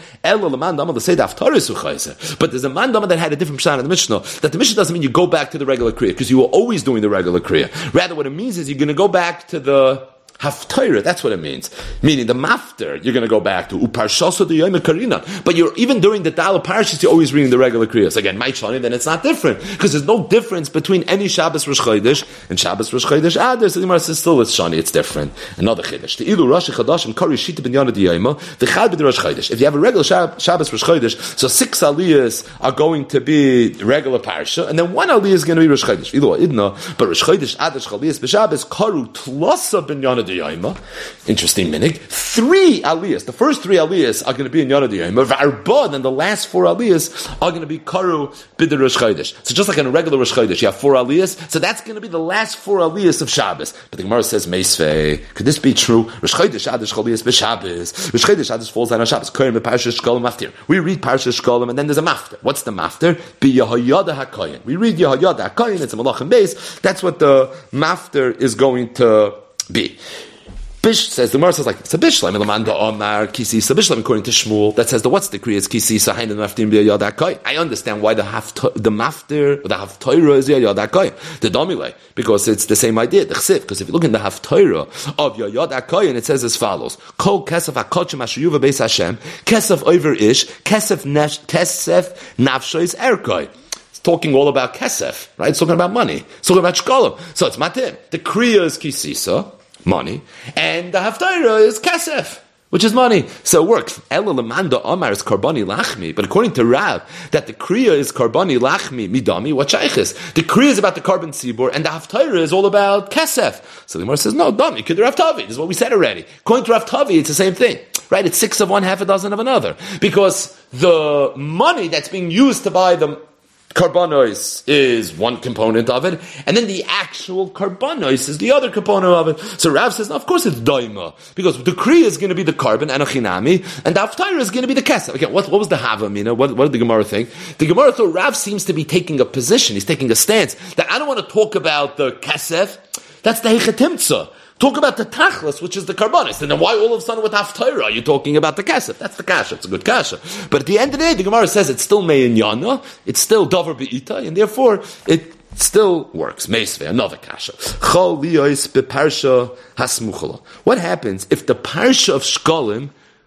But there's a mandama that had a different pshat in the Mishnah, that the Mishnah doesn't mean you go back to the regular Kriya, because you were always doing the regular Kriya. Rather, what it means is you're going to go back to the Haftarah, that's what it means. Meaning the mafter, you're going to go back to Uparshaso de Yom Karina. But you're even during the Dala Parashas, you're always reading the regular Kriyas. Again, my Shani, then it's not different. Because there's no difference between any Shabbos Rosh Chodesh and Shabbos Rosh Chodesh Adar. So the Gemara says still it's Shani, it's different. Another Chiddush. The Ilu Rosh Chodesh and Kari Shita Ben Yana D'Yayim, the Chad B'D Rosh Chodesh. If you have a regular Shab- Shabbos Rosh Chodesh, so six aliyahs are going to be regular Parasha, and then one aliyah is going to be Rosh Chodesh. Ilu Idna, but Rosh Chodesh Adar Chaliyas B'Shabbos Karu Tlosa Ben Yana D'Yayim. Interesting minig. Three aliyahs. The first three aliyahs are going to be in Yana D'Yayim. V'arba, and the last four aliyahs are going to be Karu B'D Rosh Chodesh. So just like in a regular Rosh Chodesh, you have four aliyahs. So that's going to be the last four aliyahs of Shabbos. But the Gemara says, Meisvei, could this be true? Rosh Chodesh Adash Chaliyas B'Shabbos. Rosh Chodesh Adash falls down on Shabbos. Koyim B'Parshas Shkolim Maftir. We read Parshas Shkolim, and then there's a Maftir. What's the Maftir? B'Yehoyada HaKoyin. We read Yehoyada HaKoyin. It's a Malach and Beis. That's what the Maftir is going to be. Bish says, the Gemara says like, it's a Bishlam, Elamanda Omar, Kisi, so Bishlam, according to Shmuel, that says the what's decree is Kisi, so Hain and Maftir B'Yadakai. I understand why the half the Maftir, the half Torah is Yadakai, the Domile, because it's the same idea, the Chsiv, because if you look in the half Torah of Yadakai, and it says as follows, Kol Kesef HaKochim Ashuyuva Beis Hashem, Kesef Over Ish, Kesef Kesef Nafshois Erkoi. Talking all about kesef, right? It's talking about money. It's talking about shkolim. So it's matim. The kriya is kisisa, money, and the haftarah is kesef, which is money. So it works. Ela lemanda omar is karbani lachmi, but according to Rav, that the kriya is karbani lachmi midami. What shaychis? The kriya is about the carbon tzibur, and the haftarah is all about kesef. So the Gemara says, no, dami kid Rav Tavi. This is what we said already. According to Rav Tavi, it's the same thing. Right, it's six of one, half a dozen of another. Because the money that's being used to buy the karbanos is one component of it, and then the actual karbanos is the other component of it. So Rav says, no, of course it's daima, because the kriya is going to be the carbon, and a chinami, and the haftarah is going to be the kesef. Okay, what, what was the havamina? What, what did the Gemara think? The Gemara thought Rav seems to be taking a position, he's taking a stance, that I don't want to talk about the kesef, that's the hechetimtza. Talk about the tachlis, which is the karbonis. And then why all of a sudden with haftarah are you talking about the kasha? That's the kasha. It's a good kasha. But at the end of the day, the Gemara says it's still me'in yana, it's still davar be'ita, and therefore it still works. Meisvei, another kasha. Chol liyos beparsha hasmuchala. What happens if the parsha of Shkolim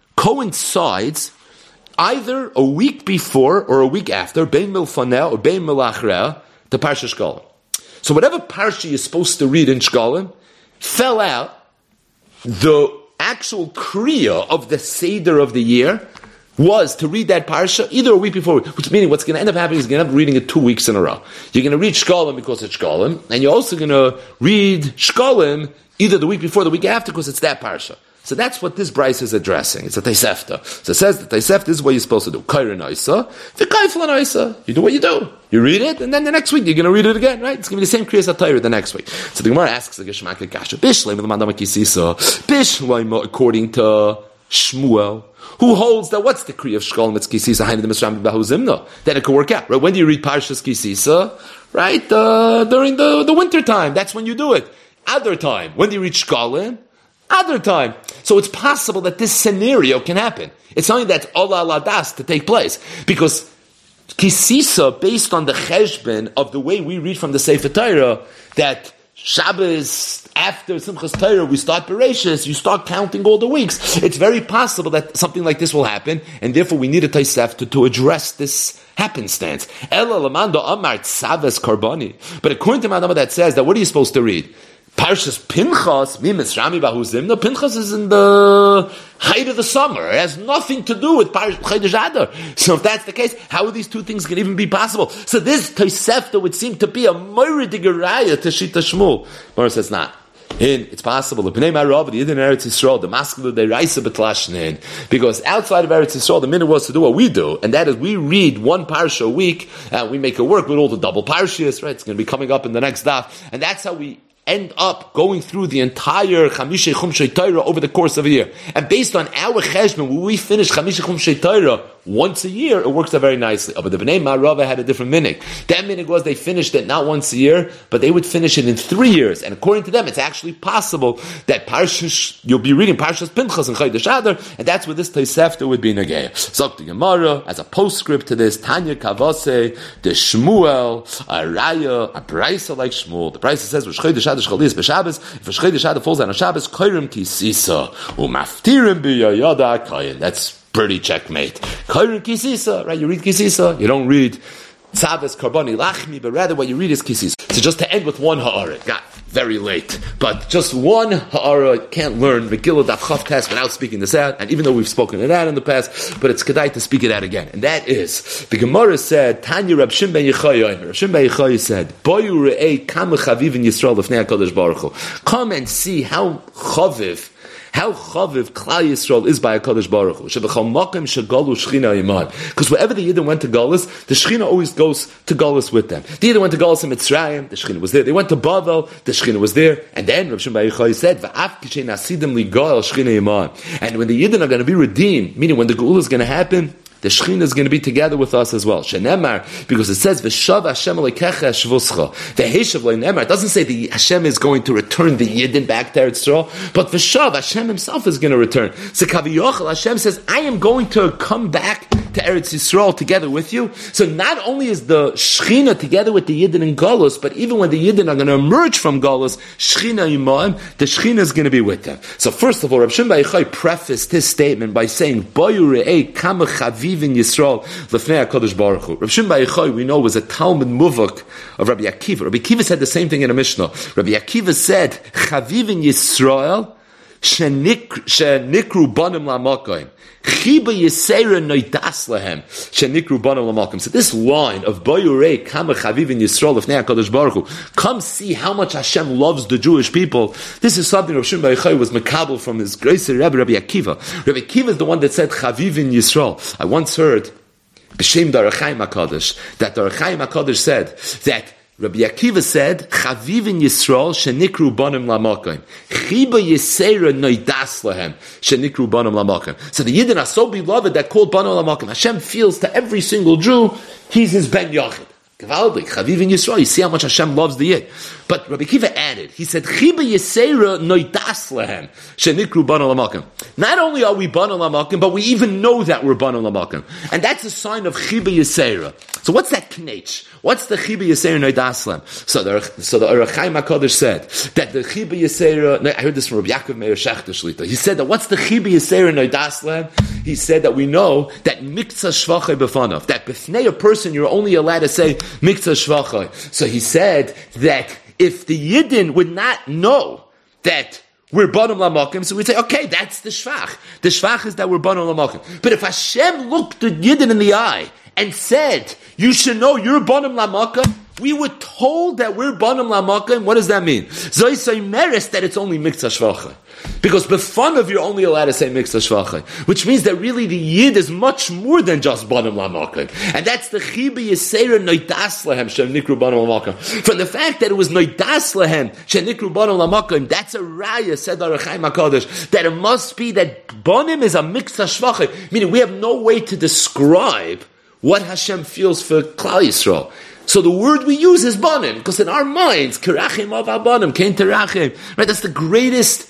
coincides either a week before or a week after, bein milfaneh or bein milachrea, the parsha Shkolim? So whatever parsha you're supposed to read in Shkolim fell out, the actual kriya of the Seder of the year was to read that parsha either a week before, which meaning what's going to end up happening is you're going to end up reading it two weeks in a row. You're going to read Shkolim because it's Shkolim, and you're also going to read Shkolim
either the week before or the week after, because it's that parsha. So that's what this Bryce is addressing. It's a Tosefta. So it says that Tosefta is what you're supposed to do. Kairin Oisa, v'kaiflan Oisa. You do what you do. You read it, and then the next week you're going to read it again, right? It's going to be the same Kriyas HaTorah the next week. So the Gemara asks the Geshmak Kasha, Bishleim l'mandam kisisa, Bishleim according to Shmuel, who holds that what's the Kriya of Shkol Mitz Kisisa Hainu the Misram Bahu Zimna? Then it could work out, right? When do you read Parshas Kisisa? Right? Uh, during the, the winter time. That's when you do it. Other time. When do you read Shkolim? Other time. So it's possible that this scenario can happen. It's something that's ola ladas to take place. Because Kisisa, based on the cheshbon of the way we read from the Sefer Torah, that Shabbos, after Simchas Torah, we start Bereshis, you start counting all the weeks. It's very possible that something like this will happen, and therefore we need a Tosefta to address this happenstance. Ela lamando amar tzaves karbani. But according to Madama that says that, what are you supposed to read? Parshas Pinchas, Mimis Rami Bahuzim. No, Pinchas is in the height of the summer. It has nothing to do with Parshas Chodesh Adar. So if that's the case, how are these two things can even be possible? So this Tosefta would seem to be a Moiridig Raya to Shita Shmuel. Mora says not. In, it's possible. The Pnei Marav, the Yidden Eretz Yisrael, the Maskelu de Raisa Betlashnin. Because outside of Eretz Yisrael, the minute was to do what we do, and that is we read one parsha a week, and we make it work with all the double parshas, right? It's going to be coming up in the next daf, and that's how we end up going through the entire Chamisha Chumshei Torah over the course of a year. And based on our cheshbon, when we finish Chamisha Chumshei Torah once a year, it works out very nicely. But the Bnei Marava had a different minig. That minig was they finished it not once a year, but they would finish it in three years. And according to them, it's actually possible that Parshas, you'll be reading Parshas Pinchas and Chodesh Adar, and that's where this Tosefta would be Negei. So the Gemara, as a postscript to this, Tanya Kavase, the Shmuel, a Raya, a Braisa like Shmuel. The Braisa says, Chodesh Adar Shchalis b'Shabbos, if Chodesh Adar falls on a Shabbos, Koirim Kisisa, Umaftirim b'Yayada Koyin. That's pretty checkmate. Kairin Kisisa, right? You read Kisisa, you don't read Tzaves Karbani Lachmi, but rather what you read is Kisisa. So just to end with one Ha'ara, got very late, but just one Ha'ara, can't learn Megillah Daf Chav Tes without speaking this out, and even though we've spoken it out in the past, but it's kedai to speak it out again. And that is, the Gemara said, Tanya Rab Shimon ben Yochai, Rab Shimon ben Yochai said, Boyu re'ei kama chaviv in Yisrael lefnei HaKadosh Baruch Hu. Come and see how chaviv, how chaviv Klal Yisrael is by HaKadosh Baruch Hu. Shebechal makom shegalu Shechina iman. Because wherever the Yidden went to Galus, the Shechina always goes to Galus with them. The Yidden went to Galus in Mitzrayim, the Shechina was there. They went to Bavel, the Shechina was there. And then Rav Shimon bar Yochai said, V'af kishen asidim li gal Shechina iman. And when the Yidden are going to be redeemed, meaning when the Geula is going to happen, the Shechina is going to be together with us as well. Shenemar, because it says, V'shav Hashem alekecha shvuscha. V'heshav le'nemar. It doesn't say the Hashem is going to return the Yidden back to Eretz Yisrael, but V'shav, Hashem himself is going to return. So Kaviyochel, Hashem says, I am going to come back to Eretz Yisrael together with you. So not only is the Shechina together with the Yidden in Galus, but even when the Yidden are going to emerge from Galus, Shechina imaim, the Shechina is going to be with them. So first of all, Rav Shimon bar Yochai prefaced his statement by saying, Boyu re'ei kama chaviv in Yisrael lefnei HaKadosh Baruch Hu. Rav Shimon bar Yochai, we know, was a Talmud Muvak of Rabbi Akiva. Rabbi Akiva said the same thing in a Mishnah. Rabbi Akiva said, Chaviv in Yisrael shenikru banim lamakoim. Chiba Yisera noidas lahem shenikru banim lamakoim. So this line of Boyurei Kama Chaviv in Yisrael lefnei HaKadosh Baruch Hu, come see how much Hashem loves the Jewish people. This is something Rav Shimon bar Yochai was makabel from his great Rebbe Rabbi Akiva. Rabbi Akiva is the one that said Chaviv in Yisrael. I once heard B'Shem Dar HaChaim HaKadosh that Dar HaChaim HaKadosh said that Rabbi Akiva said, Chaviv in Yisrael, shenikru banim lamakim. Chiba Yisera noidas lahem, shenikru banim lamakim. So the Yidden are so beloved that called banim lamakim. Hashem feels to every single Jew, he's his ben Yachid. Gewaldig, Chaviv in Yisrael, you see how much Hashem loves the Yid. But Rabbi Akiva added, he said, Chiba Yisera noidas lahem, shenikru banim lamakim. Not only are we banim lamakim, but we even know that we're banim lamakim. And that's a sign of Chiba Yisera. So what's that knetch? What's the Chiba Yisera Noidaslem? So the so the Orach Chaim HaKadosh said that the Chiba Yisera. No, I heard this from Rabbi Yaakov Meir Shechter Shlita. He said that what's the Chiba Yisera Noidaslem? He said that we know that Miktzah Shvachai B'fanav, that b'fnei a person you're only allowed to say Miktzah Shvachai. So he said that if the Yidden would not know that we're Banim Lamakim, so we'd say, okay, that's the Shvach. The Shvach is that we're Banim Lamakim. But if Hashem looked the Yidden in the eye and said, you should know you're Banim Lamakim, We were told that we're Banim Lamakim. What does that mean? Zoisai Meres, that it's only Miktzah Shvacha. Because before of you're only allowed to say Miktzah Shvacha. Which means that really the Yid is much more than just Banim Lamakim. And that's the Chiba Yisera Noidas Lahem, Shem Nikru Banim Lamakim. From the fact that it was Noidas Lahem, Shem Nikru Banim Lamakim, that's a raya, said the Rechaim HaKadosh, that it must be that Banim is a Miktzah Shvacha. Meaning we have no way to describe what Hashem feels for Klal Yisrael. So the word we use is Banim, because in our minds, Kerachim of Abanim, Kain Terachim, right? That's the greatest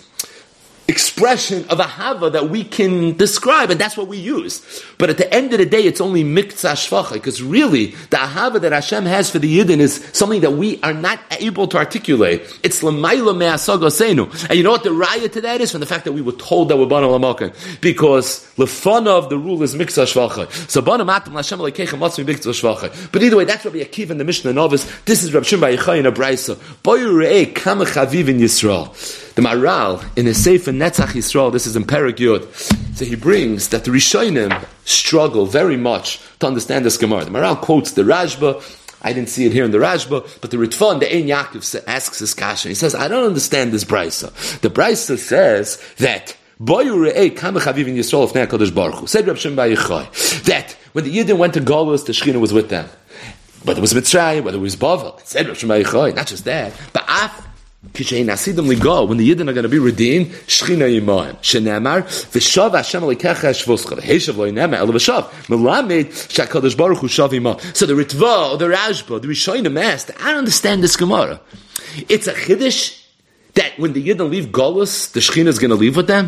expression of ahava that we can describe, and that's what we use. But at the end of the day, it's only miktzah shvacha, because really, the ahava that Hashem has for the Yidden is something that we are not able to articulate. It's l'mayla me'asaga seinu. And you know what the raya to that is? From the fact that we were told that we're bana l'makan. Because l'fana of the rule is miktzah shvacha. So bana matam l'Hashem l'keichem matzmi miktzah shvacha. But either way, that's Rabbi Akiva in the Mishnah Novice. This is Rabbi Shimon Bar Yochai in a Braisa. Boyu re'eh kama chaviv in Yisrael. The Maral, in his Sefer Netzach Yisrael, this is in Perek Yud, so he brings that the Rishonim struggle very much to understand this Gemara. The Maral quotes the Rashba. I didn't see it here in the Rashba, but the Ritva in the Ein Yaakov asks his kasha. He says, I don't understand this Braisa. The Braisa says that Boyu re'eh kama chaviv in Yisrael l'fnei HaKadosh Baruch Hu. Said Reb Shimon Bar Yochai that when the Yidden went to Golus, the Shekhinah was with them. Whether it was Mitzrayim, whether it was Bavel. It said Reb Shimon Bar Yochai, not just that, but af when the Yidden are going to be redeemed, Shechina Yimayim. Shenemar, V'shav Hashem Alikecha Shvoscha, V'heshav Lo Yinema, El V'shav, Melamed, Shakadosh Baruch Hu Shav Yimah. So the Ritva, or the Rashba, the Rishonim asked, I don't understand this Gemara. It's a Chiddush that when the Yidden leave Golus, the Shechina is going to leave with them?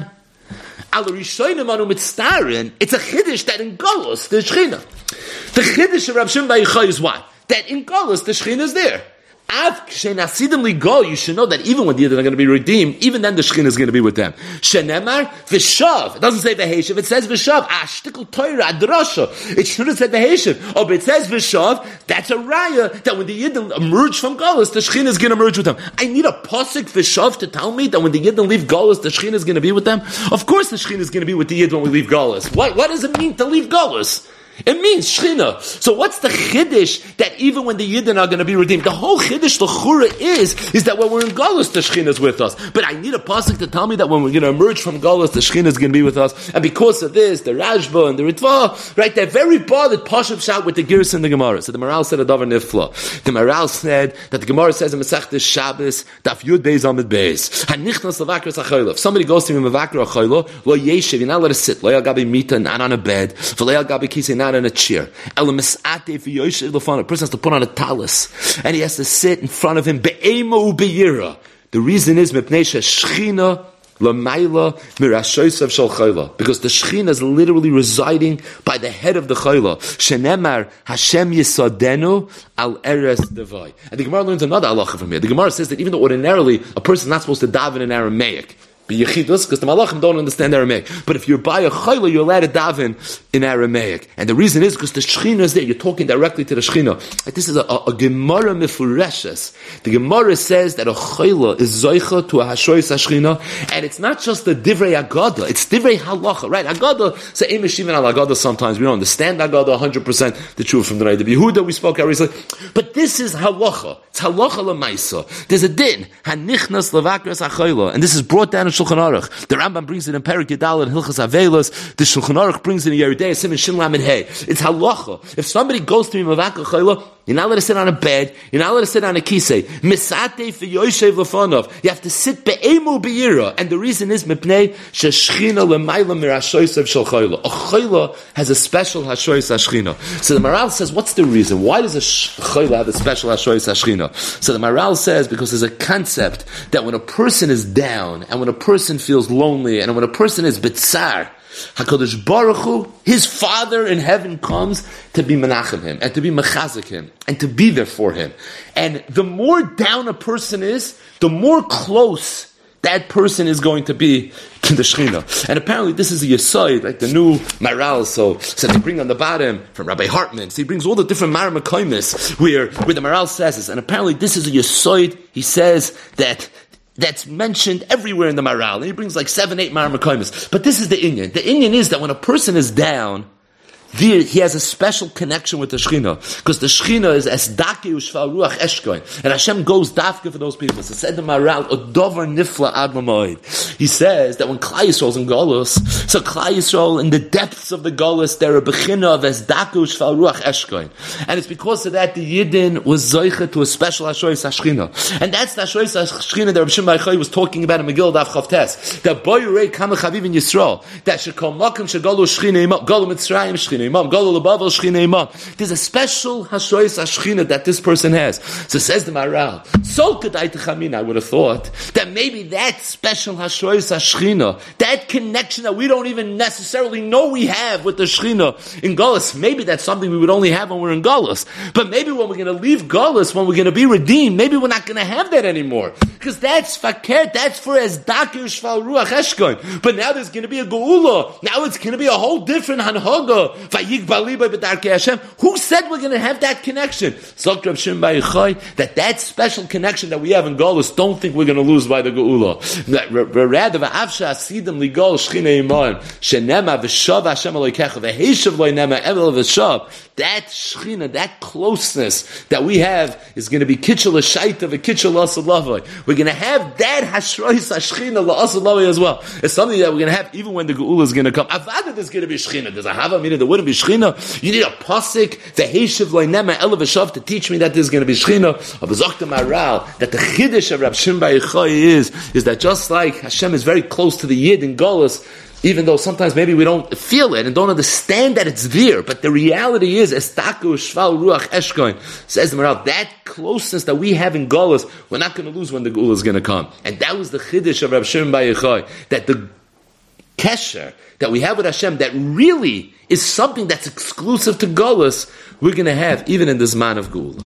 Al Rishonim Anu Mitztarin, it's a Chiddush that in Golus, the Shechina. The Chiddush of Reb Shimon Bar Yochai is what? That in Golus, the Shechina is there. You should know that even when the Yidden are going to be redeemed, even then the Shekhinah is going to be with them. Shenemar v'shav. It doesn't say v'heshav, it says v'shav. Ah, shtikl Torah, adrasha. It should have said v'heshav. Oh, but it says v'shav. That's a raya that when the Yidden emerge from Golus, the Shekhinah is going to merge with them. I need a pasuk v'shav to tell me that when the Yidden leave Golus, the Shekhinah is going to be with them. Of course the Shekhinah is going to be with the Yidden when we leave Golus. What, what does it mean to leave Golus? It means Shechina. So what's the Chiddush that even when the Yidden are going to be redeemed? The whole Chiddush, the Chura is, is that when we're in Golus, the Shechina is with us. But I need a pasuk to tell me that when we're going to emerge from Golus, the Shechina is going to be with us. And because of this, the Rashba and the Ritva, right, they're very bothered, Pashup shout with the Girs and the Gemara. So the Maral said a Davar Nifla. The Maral said that the Gemara says in Masechtas Shabbos, Daf Yud Beis Amid Beis, Hanichnas Lavakras Achayla. If somebody goes to him in Mavakra Achayla, Lo Yeshiv, you're not allowed to sit, Lo Yal Gabi Mita, not on a bed, Lo Yal Gabi Kisei, not on a chair. A person has to put on a talus, and he has to sit in front of him. The reason is because the Shechina is literally residing by the head of the Chayla. Shenemar Hashem Yisadenu al Eres Devai. And the Gemara learns another halacha from here. The Gemara says that even though ordinarily a person is not supposed to daven in Aramaic, be yechidus, because the malachim don't understand Aramaic. But if you're by a chayla, you're allowed to daven in Aramaic. And the reason is because the Shechina is there. You're talking directly to the Shechina. Like this is a, a, a Gemara mefureshes. The Gemara says that a chayla is zoicha to a hashoyis hashchina, and it's not just the divrei agada, it's divrei halacha, right? Agada, say so, emishivan al agada sometimes. We don't understand agada one hundred percent the truth from the night of Yehuda we spoke out recently. But this is halacha. It's halacha l'maisa. There's a din. Hanichnas lavakras achayla. And this is brought down in Shulchan Aruch. The Rambam brings it in Perek Yudal and Hilchas Avelos. The Shulchan Aruch brings it in Yeridei Siman Shin Lamed Hey. It's halacha. If somebody goes to me mavaka chayla, you're not allowed to sit on a bed. You're not allowed to sit on a kisei. Misate fi yoshev lefanov. You have to sit be'emu be'ira. And the reason is mipnei sheshchina lemayla mirashoysev shel chayla. A chayla has a special hashoyes hashchina. So the Maral says, what's the reason? Why does a chayla have a special hashoyes hashchina? So the Maral says, because there's a concept that when a person is down, and when a person feels lonely, and when a person is bitzar, HaKadosh Baruch Hu, his Father in heaven, comes to be menachem him, and to be mechazik him, and to be there for him. And the more down a person is, the more close that person is going to be to the Shechina. And apparently this is a Yesod, like the new Maral, so, so they bring on the bottom from Rabbi Hartman. So he brings all the different Mar Mekaymis where, where the Maral says this. And apparently this is a Yesod, he says that that's mentioned everywhere in the Maral. And he brings like seven, eight Mar Mekaymis. But this is the Inyan. The Inyan is that when a person is down, there, he has a special connection with the Shechina, because the Shechina is as daki u'shval ruach eshkoin, and Hashem goes dafka for those people. So said the Maral, odover nifla ad mamoid. He says that when Klal Yisrael is in Golus, so Klal Yisrael in the depths of the Golus, they're a bechina of as daki u'shval ruach eshkoin, and it's because of that the Yidden was zoicha to a special Hashoyis HaShechina, and that's the Hashoyis HaShechina that Rabbi Shimon Bar Yochai was talking about in Megillah Daf Chav Tes. That boy rei kama chaviv in Yisrael, that shekol makom shegolu Shechina imam, golu Mitzrayim Shechina imam, golu lebavel Shechina imam. There's a special Hashoyis HaShechina that this person has. So says the Maral, so kedai techamin, I would have thought that maybe that special Hashoyis HaShechina, that connection that we don't even necessarily know we have with the Shechina in Golus, maybe that's something we would only have when we're in Golus. But maybe when we're going to leave Golus, when we're going to be redeemed, maybe we're not going to have that anymore. Because that's fakir, that's for as dakir shval ruach eshkoin. But now there's going to be a geula. Now it's going to be a whole different hanhaga. Vayig baliba b'darkei Hashem. Who said we're going to have that connection? Zok Reb Shimon Bar Yochai, that that special connection that we have in Golus, don't think we're going to lose by the geula. Rather, v'avsha asidim ligol shchina iman shenema v'shav Hashem aloikecha v'heishav loynema evel v'shav. That shchina, that closeness that we have is going to be kitchel shaita v'kitchel asalavai. We're going to have that hashrois hashchina la'asalavai as well. It's something that we're going to have even when the geula is going to come. Avada, there's going to be shchina. There's a hava meaning there wouldn't be shchina. You need a pasik v'heishav loynema evel v'shav to teach me that there's going to be shchina. Of Zokta Maral, that the chiddush of Rab Shimon Bar Yochai is is that just like Hashem is very close to the Yid in Golus, even though sometimes maybe we don't feel it and don't understand that it's there, but the reality is, Estaku Shval Ruach Eshkoin, says the Maral, that closeness that we have in Golus, we're not going to lose when the Geula is going to come. And that was the chiddush of Rab Shimon Bar Yochai, that the kesher that we have with Hashem, that really is something that's exclusive to Golus, we're going to have even in this man of Geula.